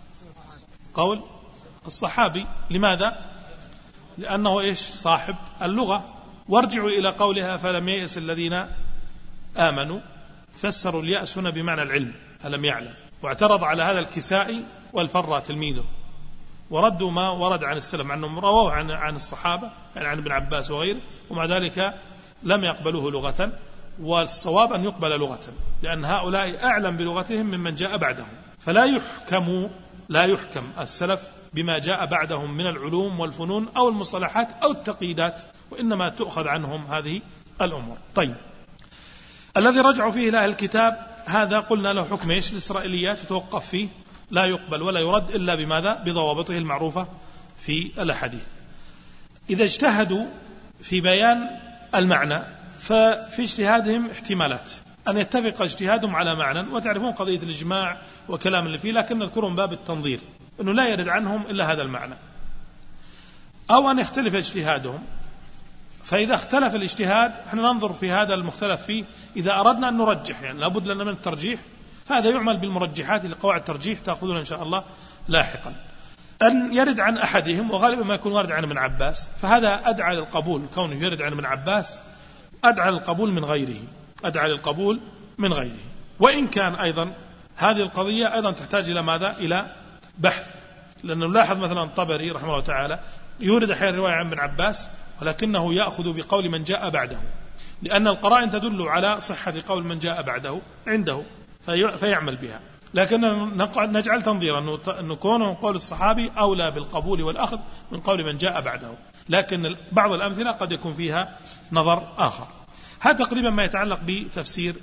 قول الصحابي. لماذا؟ لأنه إيش؟ صاحب اللغة. وارجعوا إلى قولها فلم ييأس الذين آمنوا، فسروا اليأس هنا بمعنى العلم، ألم يعلم. واعترض على هذا الكسائي والفرة تلميذه، وردوا ما ورد عن السلف عنهم، رواه عن الصحابة يعني عن ابن عباس وغيره، ومع ذلك لم يقبلوه لغة. والصواب أن يقبل لغة، لأن هؤلاء أعلم بلغتهم ممن جاء بعدهم. فلا يحكم السلف بما جاء بعدهم من العلوم والفنون أو المصطلحات أو التقييدات، وإنما تؤخذ عنهم هذه الأمور. طيب، الذي رجعوا فيه إلى أهل الكتاب هذا قلنا له حكم إيش؟ الإسرائيليات، يتوقف فيه، لا يقبل ولا يرد إلا بماذا؟ بضوابطه المعروفة في الأحاديث. إذا اجتهدوا في بيان المعنى ففي اجتهادهم احتمالات أن يتفق اجتهادهم على معنى، وتعرفون قضية الإجماع وكلام اللي فيه، لكن نذكرهم باب التنظير أنه لا يرد عنهم إلا هذا المعنى، أو أن يختلف اجتهادهم. فإذا اختلف الاجتهاد احنا ننظر في هذا المختلف فيه، إذا أردنا أن نرجح يعني لابد لنا من الترجيح، فهذا يعمل بالمرجحات لقواعد الترجيح تأخذون إن شاء الله لاحقا. أن يرد عن أحدهم، وغالبا ما يكون وارد عن ابن عباس، فهذا أدعى للقبول، كونه يرد عن ابن عباس أدعى للقبول من غيره. وإن كان أيضا هذه القضية أيضا تحتاج إلى ماذا؟ إلى بحث، لأنه نلاحظ مثلا الطبري رحمه الله تعالى يورد أحيانا رواية عن ابن عباس ولكنه يأخذ بقول من جاء بعده، لأن القرائن تدل على صحة قول من جاء بعده عنده فيعمل بها. لكن نجعل تنظيرا أنه كونه قول الصحابي أولى بالقبول والأخذ من قول من جاء بعده، لكن بعض الأمثلة قد يكون فيها نظر آخر. هذا تقريبا ما يتعلق بتفسير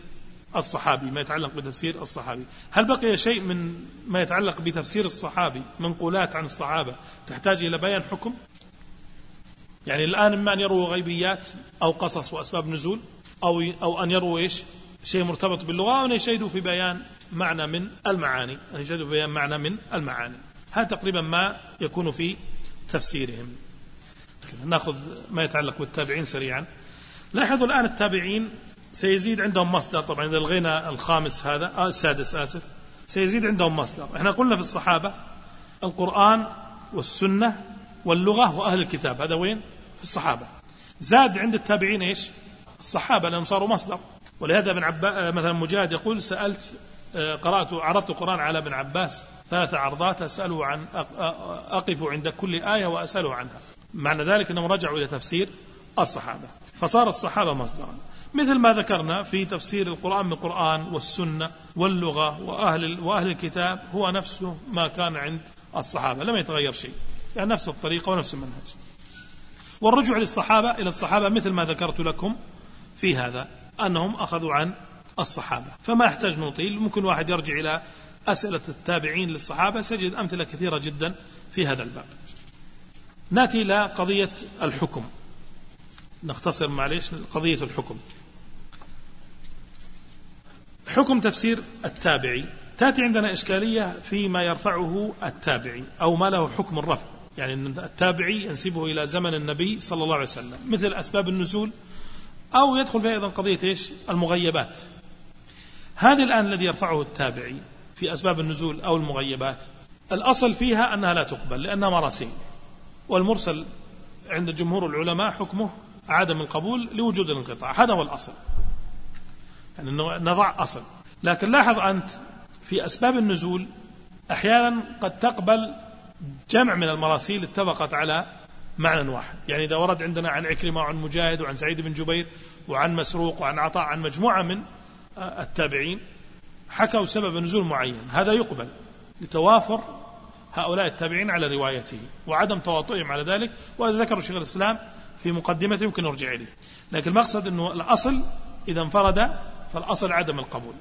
الصحابي. هل بقي شيء من ما يتعلق بتفسير الصحابي منقولات عن الصحابة تحتاج إلى بيان حكم؟ يعني الآن إما أن يروا غيبيات أو قصص وأسباب نزول، أو أن يروا شيء مرتبط باللغة، أو أن يشهدوا في بيان معنى من المعاني. هذا تقريبا ما يكون في تفسيرهم. نأخذ ما يتعلق بالتابعين سريعا. لاحظوا الآن التابعين سيزيد عندهم مصدر، طبعا إذا الغينا السادس سيزيد عندهم مصدر. احنا قلنا في الصحابة القرآن والسنة واللغة وأهل الكتاب، هذا وين؟ في الصحابة. زاد عند التابعين الصحابة لأنهم صاروا مصدر. ولهذا ابن عباس مثلا مجاهد يقول سألت عرضت القرآن على ابن عباس 3 عرضات أسأله عن أقف عند كل آية وأسأله عنها. معنى ذلك أنهم رجعوا إلى تفسير الصحابة، فصار الصحابة مصدرا، مثل ما ذكرنا في تفسير القرآن بالقرآن والسنة واللغة وأهل الكتاب، هو نفسه ما كان عند الصحابة، لم يتغير شيء، يعني نفس الطريقة ونفس المنهج. والرجوع إلى الصحابة مثل ما ذكرت لكم في هذا، أنهم أخذوا عن الصحابة، فما يحتاج نطيل، ممكن واحد يرجع إلى أسئلة التابعين للصحابة سيجد أمثلة كثيرة جدا في هذا الباب. نأتي إلى قضية الحكم، نختصر معليش قضية الحكم. حكم تفسير التابعي، تأتي عندنا إشكالية فيما يرفعه التابعي أو ما له حكم الرفع، يعني التابعي ينسبه إلى زمن النبي صلى الله عليه وسلم، مثل أسباب النزول، أو يدخل فيها أيضا قضية المغيبات. هذه الآن الذي يرفعه التابعي في أسباب النزول أو المغيبات، الأصل فيها أنها لا تقبل لأنها مراسيل، والمرسل عند جمهور العلماء حكمه عدم القبول لوجود الانقطاع، هذا هو الأصل، يعني نضع أصل. لكن لاحظ أنت في أسباب النزول أحيانا قد تقبل جمع من المراسيل اتفقت على معنى واحد، يعني إذا ورد عندنا عن عكرمة وعن مجاهد وعن سعيد بن جبير وعن مسروق وعن عطاء عن مجموعة من التابعين حكوا سبب نزول معين، هذا يقبل لتوافر هؤلاء التابعين على روايته وعدم تواطؤهم على ذلك، وهذا ذكر شيخ الإسلام في مقدمته يمكن نرجع إليه. لكن المقصد أنه الأصل إذا انفرد فالأصل عدم القبول،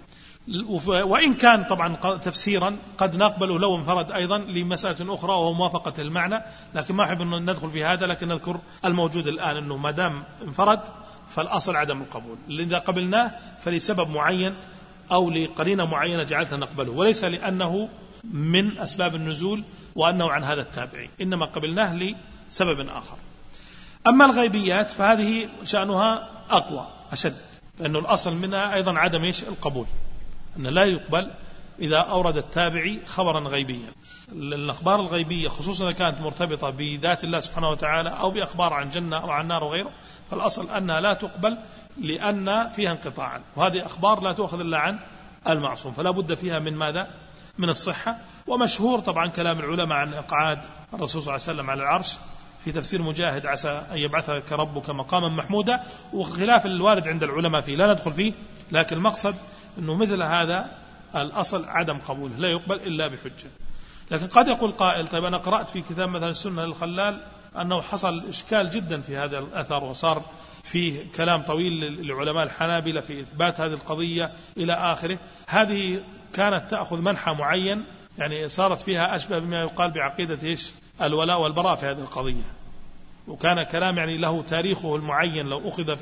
وإن كان طبعا تفسيرا قد نقبله لو انفرد أيضا لمسألة أخرى وهو موافقة المعنى، لكن ما أحب أن ندخل في هذا، لكن نذكر الموجود الآن أنه ما دام انفرد فالأصل عدم القبول، إذا قبلناه فلسبب معين أو لقرينة معينة جعلتنا نقبله، وليس لأنه من أسباب النزول وأنه عن هذا التابعي، إنما قبلناه لسبب آخر. أما الغيبيات فهذه شأنها أقوى أشد، لأنه الأصل منها أيضا عدم القبول، أن لا يقبل إذا أورد التابعي خبرا غيبيا. الأخبار الغيبية خصوصا إذا كانت مرتبطة بذات الله سبحانه وتعالى أو بأخبار عن جنة أو عن نار وغيره، فالأصل أنها لا تقبل لأن فيها انقطاعا، وهذه أخبار لا تؤخذ إلا عن المعصوم، فلا بد فيها من ماذا؟ من الصحة. ومشهور طبعا كلام العلماء عن إقعاد الرسول صلى الله عليه وسلم على العرش في تفسير مجاهد عسى أن يبعثك ربك مقاما محمودا، وخلاف الوارد عند العلماء فيه لا ندخل فيه، لكن المقصد أنه مثل هذا الأصل عدم قبوله، لا يقبل إلا بحجة. لكن قد يقول قائل طيب أنا قرأت في كتاب مثلا السنة للخلال أنه حصل إشكال جدا في هذا الأثر، وصار فيه كلام طويل لعلماء الحنابلة في إثبات هذه القضية إلى آخره. هذه كانت تأخذ منحى معين، يعني صارت فيها أشبه بما يقال بعقيدة الولاء والبراء في هذه القضية، وكان كلام يعني له تاريخه المعين، لو أخذ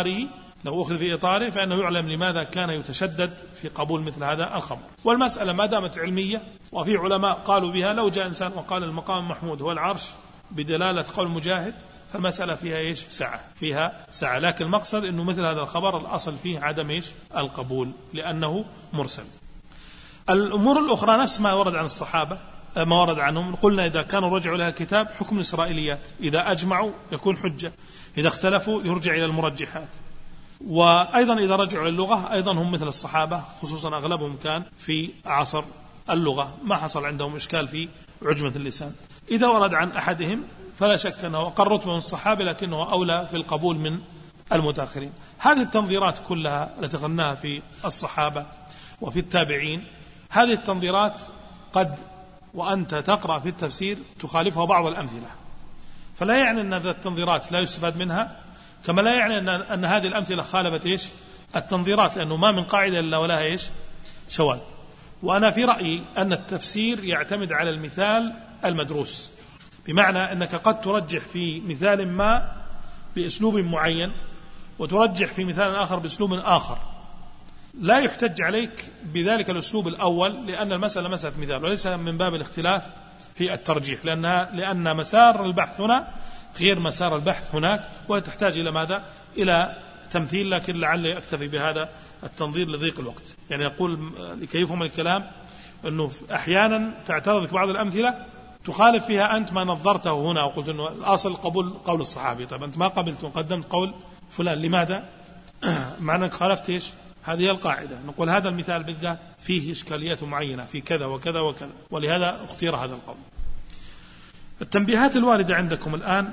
في إطاره فإنه يعلم لماذا كان يتشدد في قبول مثل هذا الخبر. والمسألة ما دامت علمية وفي علماء قالوا بها، لو جاء إنسان وقال المقام محمود هو العرش بدلالة قول مجاهد فالمسألة فيها فيها سعة، لكن المقصد أنه مثل هذا الخبر الأصل فيه عدم القبول لأنه مرسل. الأمور الأخرى نفس ما ورد عن الصحابة، ما ورد عنهم، قلنا إذا كانوا رجعوا لها الكتاب حكم الإسرائيليات، إذا أجمعوا يكون حجة، إذا اختلفوا يرجع إلى المرجحات. وأيضا إذا رجعوا للغة أيضا هم مثل الصحابة، خصوصا أغلبهم كان في عصر اللغة، ما حصل عندهم إشكال في عجمة اللسان. إذا ورد عن أحدهم فلا شك أنه أقل رتبة من الصحابة، لكنه أولى في القبول من المتأخرين. هذه التنظيرات كلها التي قلناها في الصحابة وفي التابعين، هذه التنظيرات قد وأنت تقرأ في التفسير تخالفها بعض الأمثلة، فلا يعني أن هذه التنظيرات لا يستفاد منها، كما لا يعني أن هذه الأمثلة خالفت التنظيرات، لأنه ما من قاعدة إلا ولها شواذ. وأنا في رأيي أن التفسير يعتمد على المثال المدروس، بمعنى أنك قد ترجح في مثال ما بأسلوب معين وترجح في مثال آخر بأسلوب آخر، لا يحتج عليك بذلك الأسلوب الأول، لأن المسألة مسألة مثال وليس من باب الاختلاف في الترجيح، لأن مسار البحث هنا غير مسار البحث هناك، وتحتاج إلى ماذا؟ إلى تمثيل، لكن لعلي أكتفي بهذا التنظير لضيق الوقت. يعني يقول لكي يفهم الكلام أنه أحيانا تعترضك بعض الأمثلة تخالف فيها أنت ما نظرته هنا، وقلت أنه الأصل قبول قول الصحابي، طيب أنت ما قبلت وقدمت قول فلان، لماذا؟ معنى أنك خالفت هذه هي القاعدة، نقول هذا المثال بالذات فيه إشكاليات معينة في كذا وكذا وكذا، ولهذا اختير هذا القول. التنبيهات الواردة عندكم الآن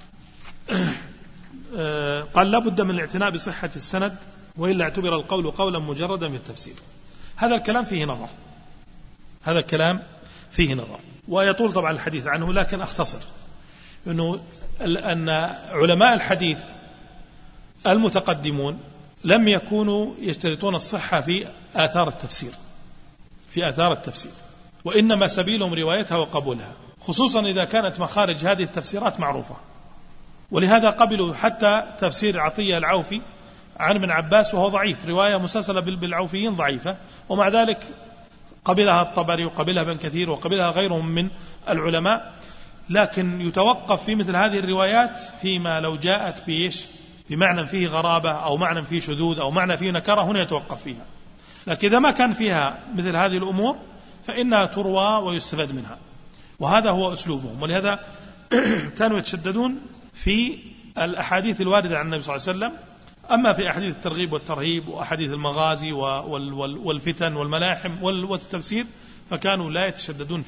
قال لابد من الاعتناء بصحة السند وإلا اعتبر القول قولا مجردا في التفسير. هذا الكلام فيه نظر، هذا الكلام فيه نظر، ويطول طبعا الحديث عنه، لكن أختصر أن علماء الحديث المتقدمون لم يكونوا يشترطون الصحة في آثار التفسير، في آثار التفسير، وإنما سبيلهم روايتها وقبولها، خصوصا إذا كانت مخارج هذه التفسيرات معروفة. ولهذا قبلوا حتى تفسير عطية العوفي عن ابن عباس وهو ضعيف، رواية مسلسلة بالعوفيين ضعيفة، ومع ذلك قبلها الطبري وقبلها ابن كثير وقبلها غيرهم من العلماء. لكن يتوقف في مثل هذه الروايات فيما لو جاءت بمعنى فيه غرابة أو معنى فيه شذوذ أو معنى فيه نكرة، هنا يتوقف فيها. لكن إذا ما كان فيها مثل هذه الأمور فإنها تروى ويستفاد منها، وهذا هو أسلوبهم. ولهذا كانوا يتشددون في الأحاديث الواردة عن النبي صلى الله عليه وسلم. أما في أحاديث الترغيب والترهيب وأحاديث المغازي والفتن والملاحم والتفسير فكانوا لا يتشددون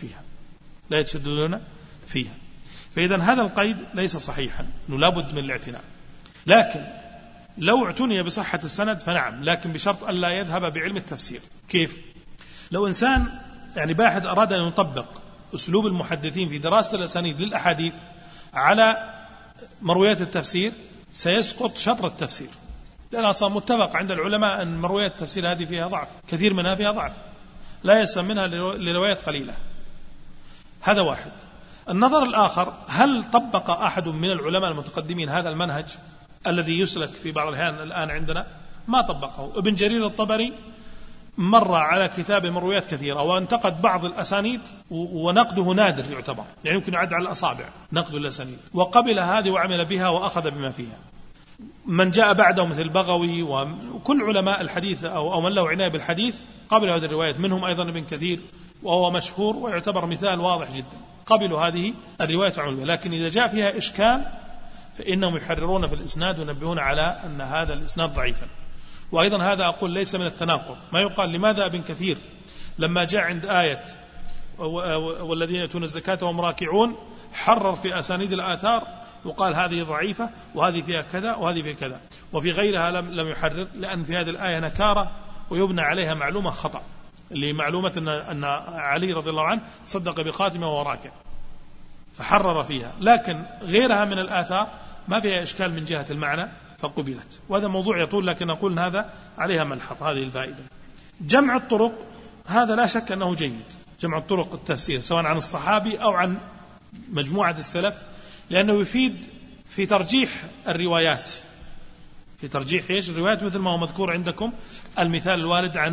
فيها. فإذا هذا القيد ليس صحيحا، أنه لابد من الاعتناء. لكن لو اعتني بصحة السند فنعم، لكن بشرط ألا يذهب بعلم التفسير. كيف؟ لو إنسان باحث أراد أن يطبق أسلوب المحدثين في دراسة الأسانيد للأحاديث على مرويات التفسير سيسقط شطر التفسير، لأن أصلا متفق عند العلماء أن مرويات التفسير هذه فيها ضعف، كثير منها فيها ضعف، لا يسمى منها لروايات قليلة. هذا واحد. النظر الآخر، هل طبق أحد من العلماء المتقدمين هذا المنهج الذي يسلك في بعض الأحيان الآن عندنا؟ ما طبقه. ابن جرير الطبري مر على كتاب مرويات كثيرة وانتقد بعض الأسانيد، ونقده نادر يعتبر، يمكن يعد على الأصابع نقد الأسانيد، وقبل هذه وعمل بها وأخذ بما فيها. من جاء بعده مثل البغوي وكل علماء الحديث أو من له عناية بالحديث قبل هذه الروايات، منهم أيضا ابن كثير وهو مشهور ويعتبر مثال واضح جدا، قبلوا هذه الرواية عنه. لكن إذا جاء فيها إشكال فإنهم يحررون في الإسناد وينبهون على أن هذا الإسناد ضعيفا. وأيضا هذا أقول ليس من التناقض. ما يقال لماذا ابن كثير لما جاء عند آية والذين يأتون الزكاة وهم راكعون حرر في أسانيد الآثار وقال هذه ضعيفة وهذه فيها كذا وهذه فيها كذا، وفي غيرها لم يحرر، لأن في هذه الآية نكارة ويبنى عليها معلومة خطأ، اللي معلومة أن علي رضي الله عنه صدق بخاتمه وهو راكع فحرر فيها، لكن غيرها من الآثار ما فيها إشكال من جهة المعنى فقبلت. وهذا موضوع يطول، لكن نقول إن هذا عليها ملحظ هذه الفائدة. جمع الطرق هذا لا شك أنه جيد، جمع الطرق التفسير سواء عن الصحابي أو عن مجموعة السلف، لأنه يفيد في ترجيح الروايات، في ترجيح الروايات مثل ما هو مذكور عندكم المثال الوارد عن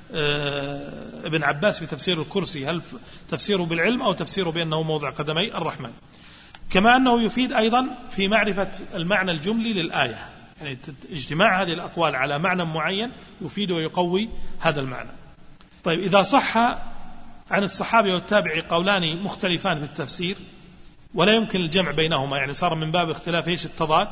ابن عباس في تفسير الكرسي، هل تفسيره بالعلم أو تفسيره بأنه موضع قدمي الرحمن. كما أنه يفيد أيضا في معرفة المعنى الجملي للآية، اجتماع هذه الأقوال على معنى معين يفيد ويقوي هذا المعنى. طيب، إذا صح عن الصحابة والتابعي قولان مختلفان في التفسير ولا يمكن الجمع بينهما، صار من باب اختلاف التضاد،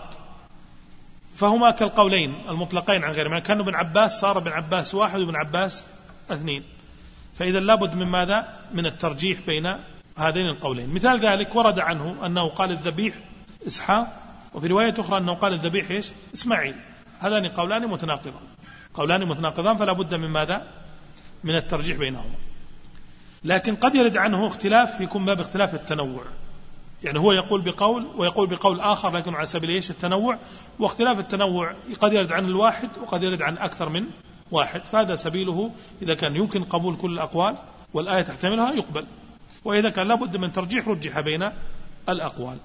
فهما كالقولين المطلقين عن غير ما كان ابن عباس، صار ابن عباس واحد وابن عباس اثنين. فإذا لابد من ماذا؟ من الترجيح بين هذين القولين. مثال ذلك ورد عنه أنه قال الذبيح إسحاق، وفي رواية أخرى أنه قال الذبيح إسماعيل. هذان قولان متناقضان، فلا بد من ماذا؟ من الترجيح بينهما. لكن قد يرد عنه اختلاف يكون باب اختلاف التنوع، هو يقول بقول ويقول بقول آخر، لكن على سبيل التنوع. واختلاف التنوع قد يرد عن الواحد وقد يرد عن أكثر من واحد، فهذا سبيله إذا كان يمكن قبول كل الأقوال والآية تحتملها يقبل، وإذا كان لابد من ترجيح رجح بين الأقوال.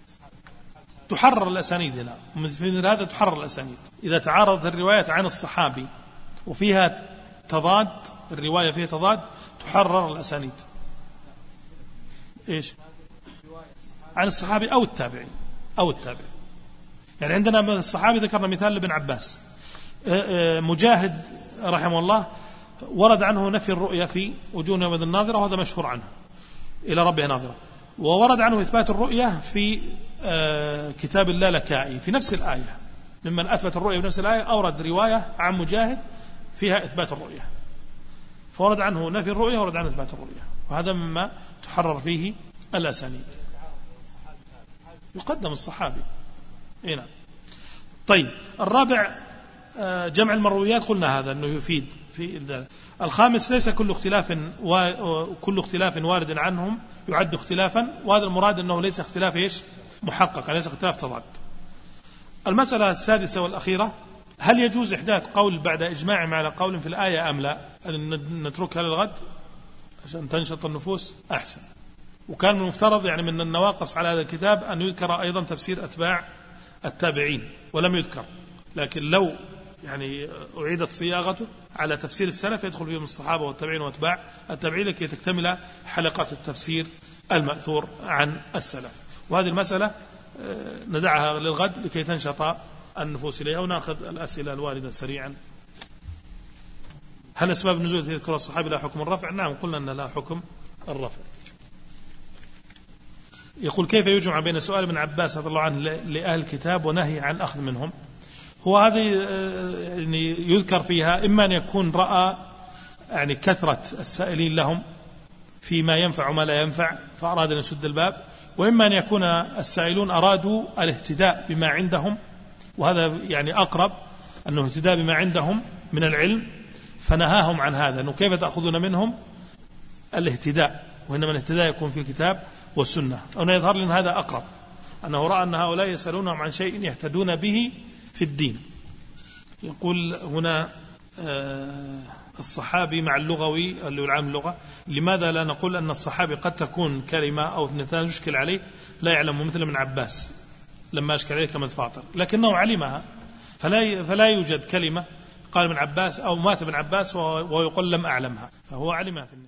تحرر الأسانيد هنا، مثل هذا تحرر الأسانيد إذا تعارضت الروايات عن الصحابي وفيها تضاد، الرواية فيها تضاد، تحرر الأسانيد عن الصحابي أو التابعي عندنا من الصحابي ذكرنا مثال لابن عباس. مجاهد رحمه الله ورد عنه نفي الرؤية في وجوه يومئذ الناظرة، وهذا مشهور عنه إلى ربها ناظرة. وورد عنه إثبات الرؤية في كتاب اللالكائي في نفس الآية، ممن أثبت الرؤية في نفس الآية أورد رواية عن مجاهد فيها إثبات الرؤية، فورد عنه نفي الرؤية ورد عنه إثبات الرؤية، وهذا مما تحرر فيه الأسانيد. يقدم الصحابي. نعم. طيب، الرابع جمع المرويات، قلنا هذا أنه يفيد في ذلك. الخامس ليس كل اختلاف وارد عنهم يعد اختلافا، وهذا المراد أنه ليس اختلاف محقق، ليس اختلاف تضاد. المسألة السادسة والأخيرة: هل يجوز إحداث قول بعد إجماع على قول في الآية أم لا؟ نتركها للغد عشان تنشط النفوس أحسن. وكان من المفترض من النواقص على هذا الكتاب أن يذكر أيضا تفسير أتباع التابعين، ولم يذكر، لكن لو أعيدت صياغته على تفسير السلف يدخل فيهم الصحابة والتابعين وأتباع التابعين لكي تكتمل حلقات التفسير المأثور عن السلف. وهذه المسألة ندعها للغد لكي تنشط النفوس إليها. ونأخذ الأسئلة الواردة سريعا. هل أسباب النزول تذكر الصحابي لا حكم الرفع؟ نعم، قلنا أن لا حكم الرفع. يقول: كيف يجمع بين سؤال ابن عباس رضي الله عنه لأهل الكتاب ونهي عن أخذ منهم؟ هو هذه يذكر فيها إما أن يكون رأى كثرة السائلين لهم فيما ينفع وما لا ينفع فأراد أن يسد الباب، وإما أن يكون السائلون أرادوا الاهتداء بما عندهم، وهذا أقرب، أنه اهتداء بما عندهم من العلم، فنهاهم عن هذا، أنه كيف تأخذون منهم الاهتداء، وإنما الاهتداء يكون في الكتاب والسنة. أنا يظهر لنا هذا أقرب، أنه رأى أن هؤلاء يسألونهم عن شيء يهتدون به في الدين. يقول هنا الصحابي مع اللغوي اللي العام اللغة: لماذا لا نقول أن الصحابي قد تكون كلمة أو اثنتان يشكل عليه لا يعلم، مثل ابن عباس لما أشكل عليه كما فاطر، لكنه علمها، فلا يوجد كلمة قال ابن عباس أو مات ابن عباس ويقول لم أعلمها، فهو علمها في النهاية.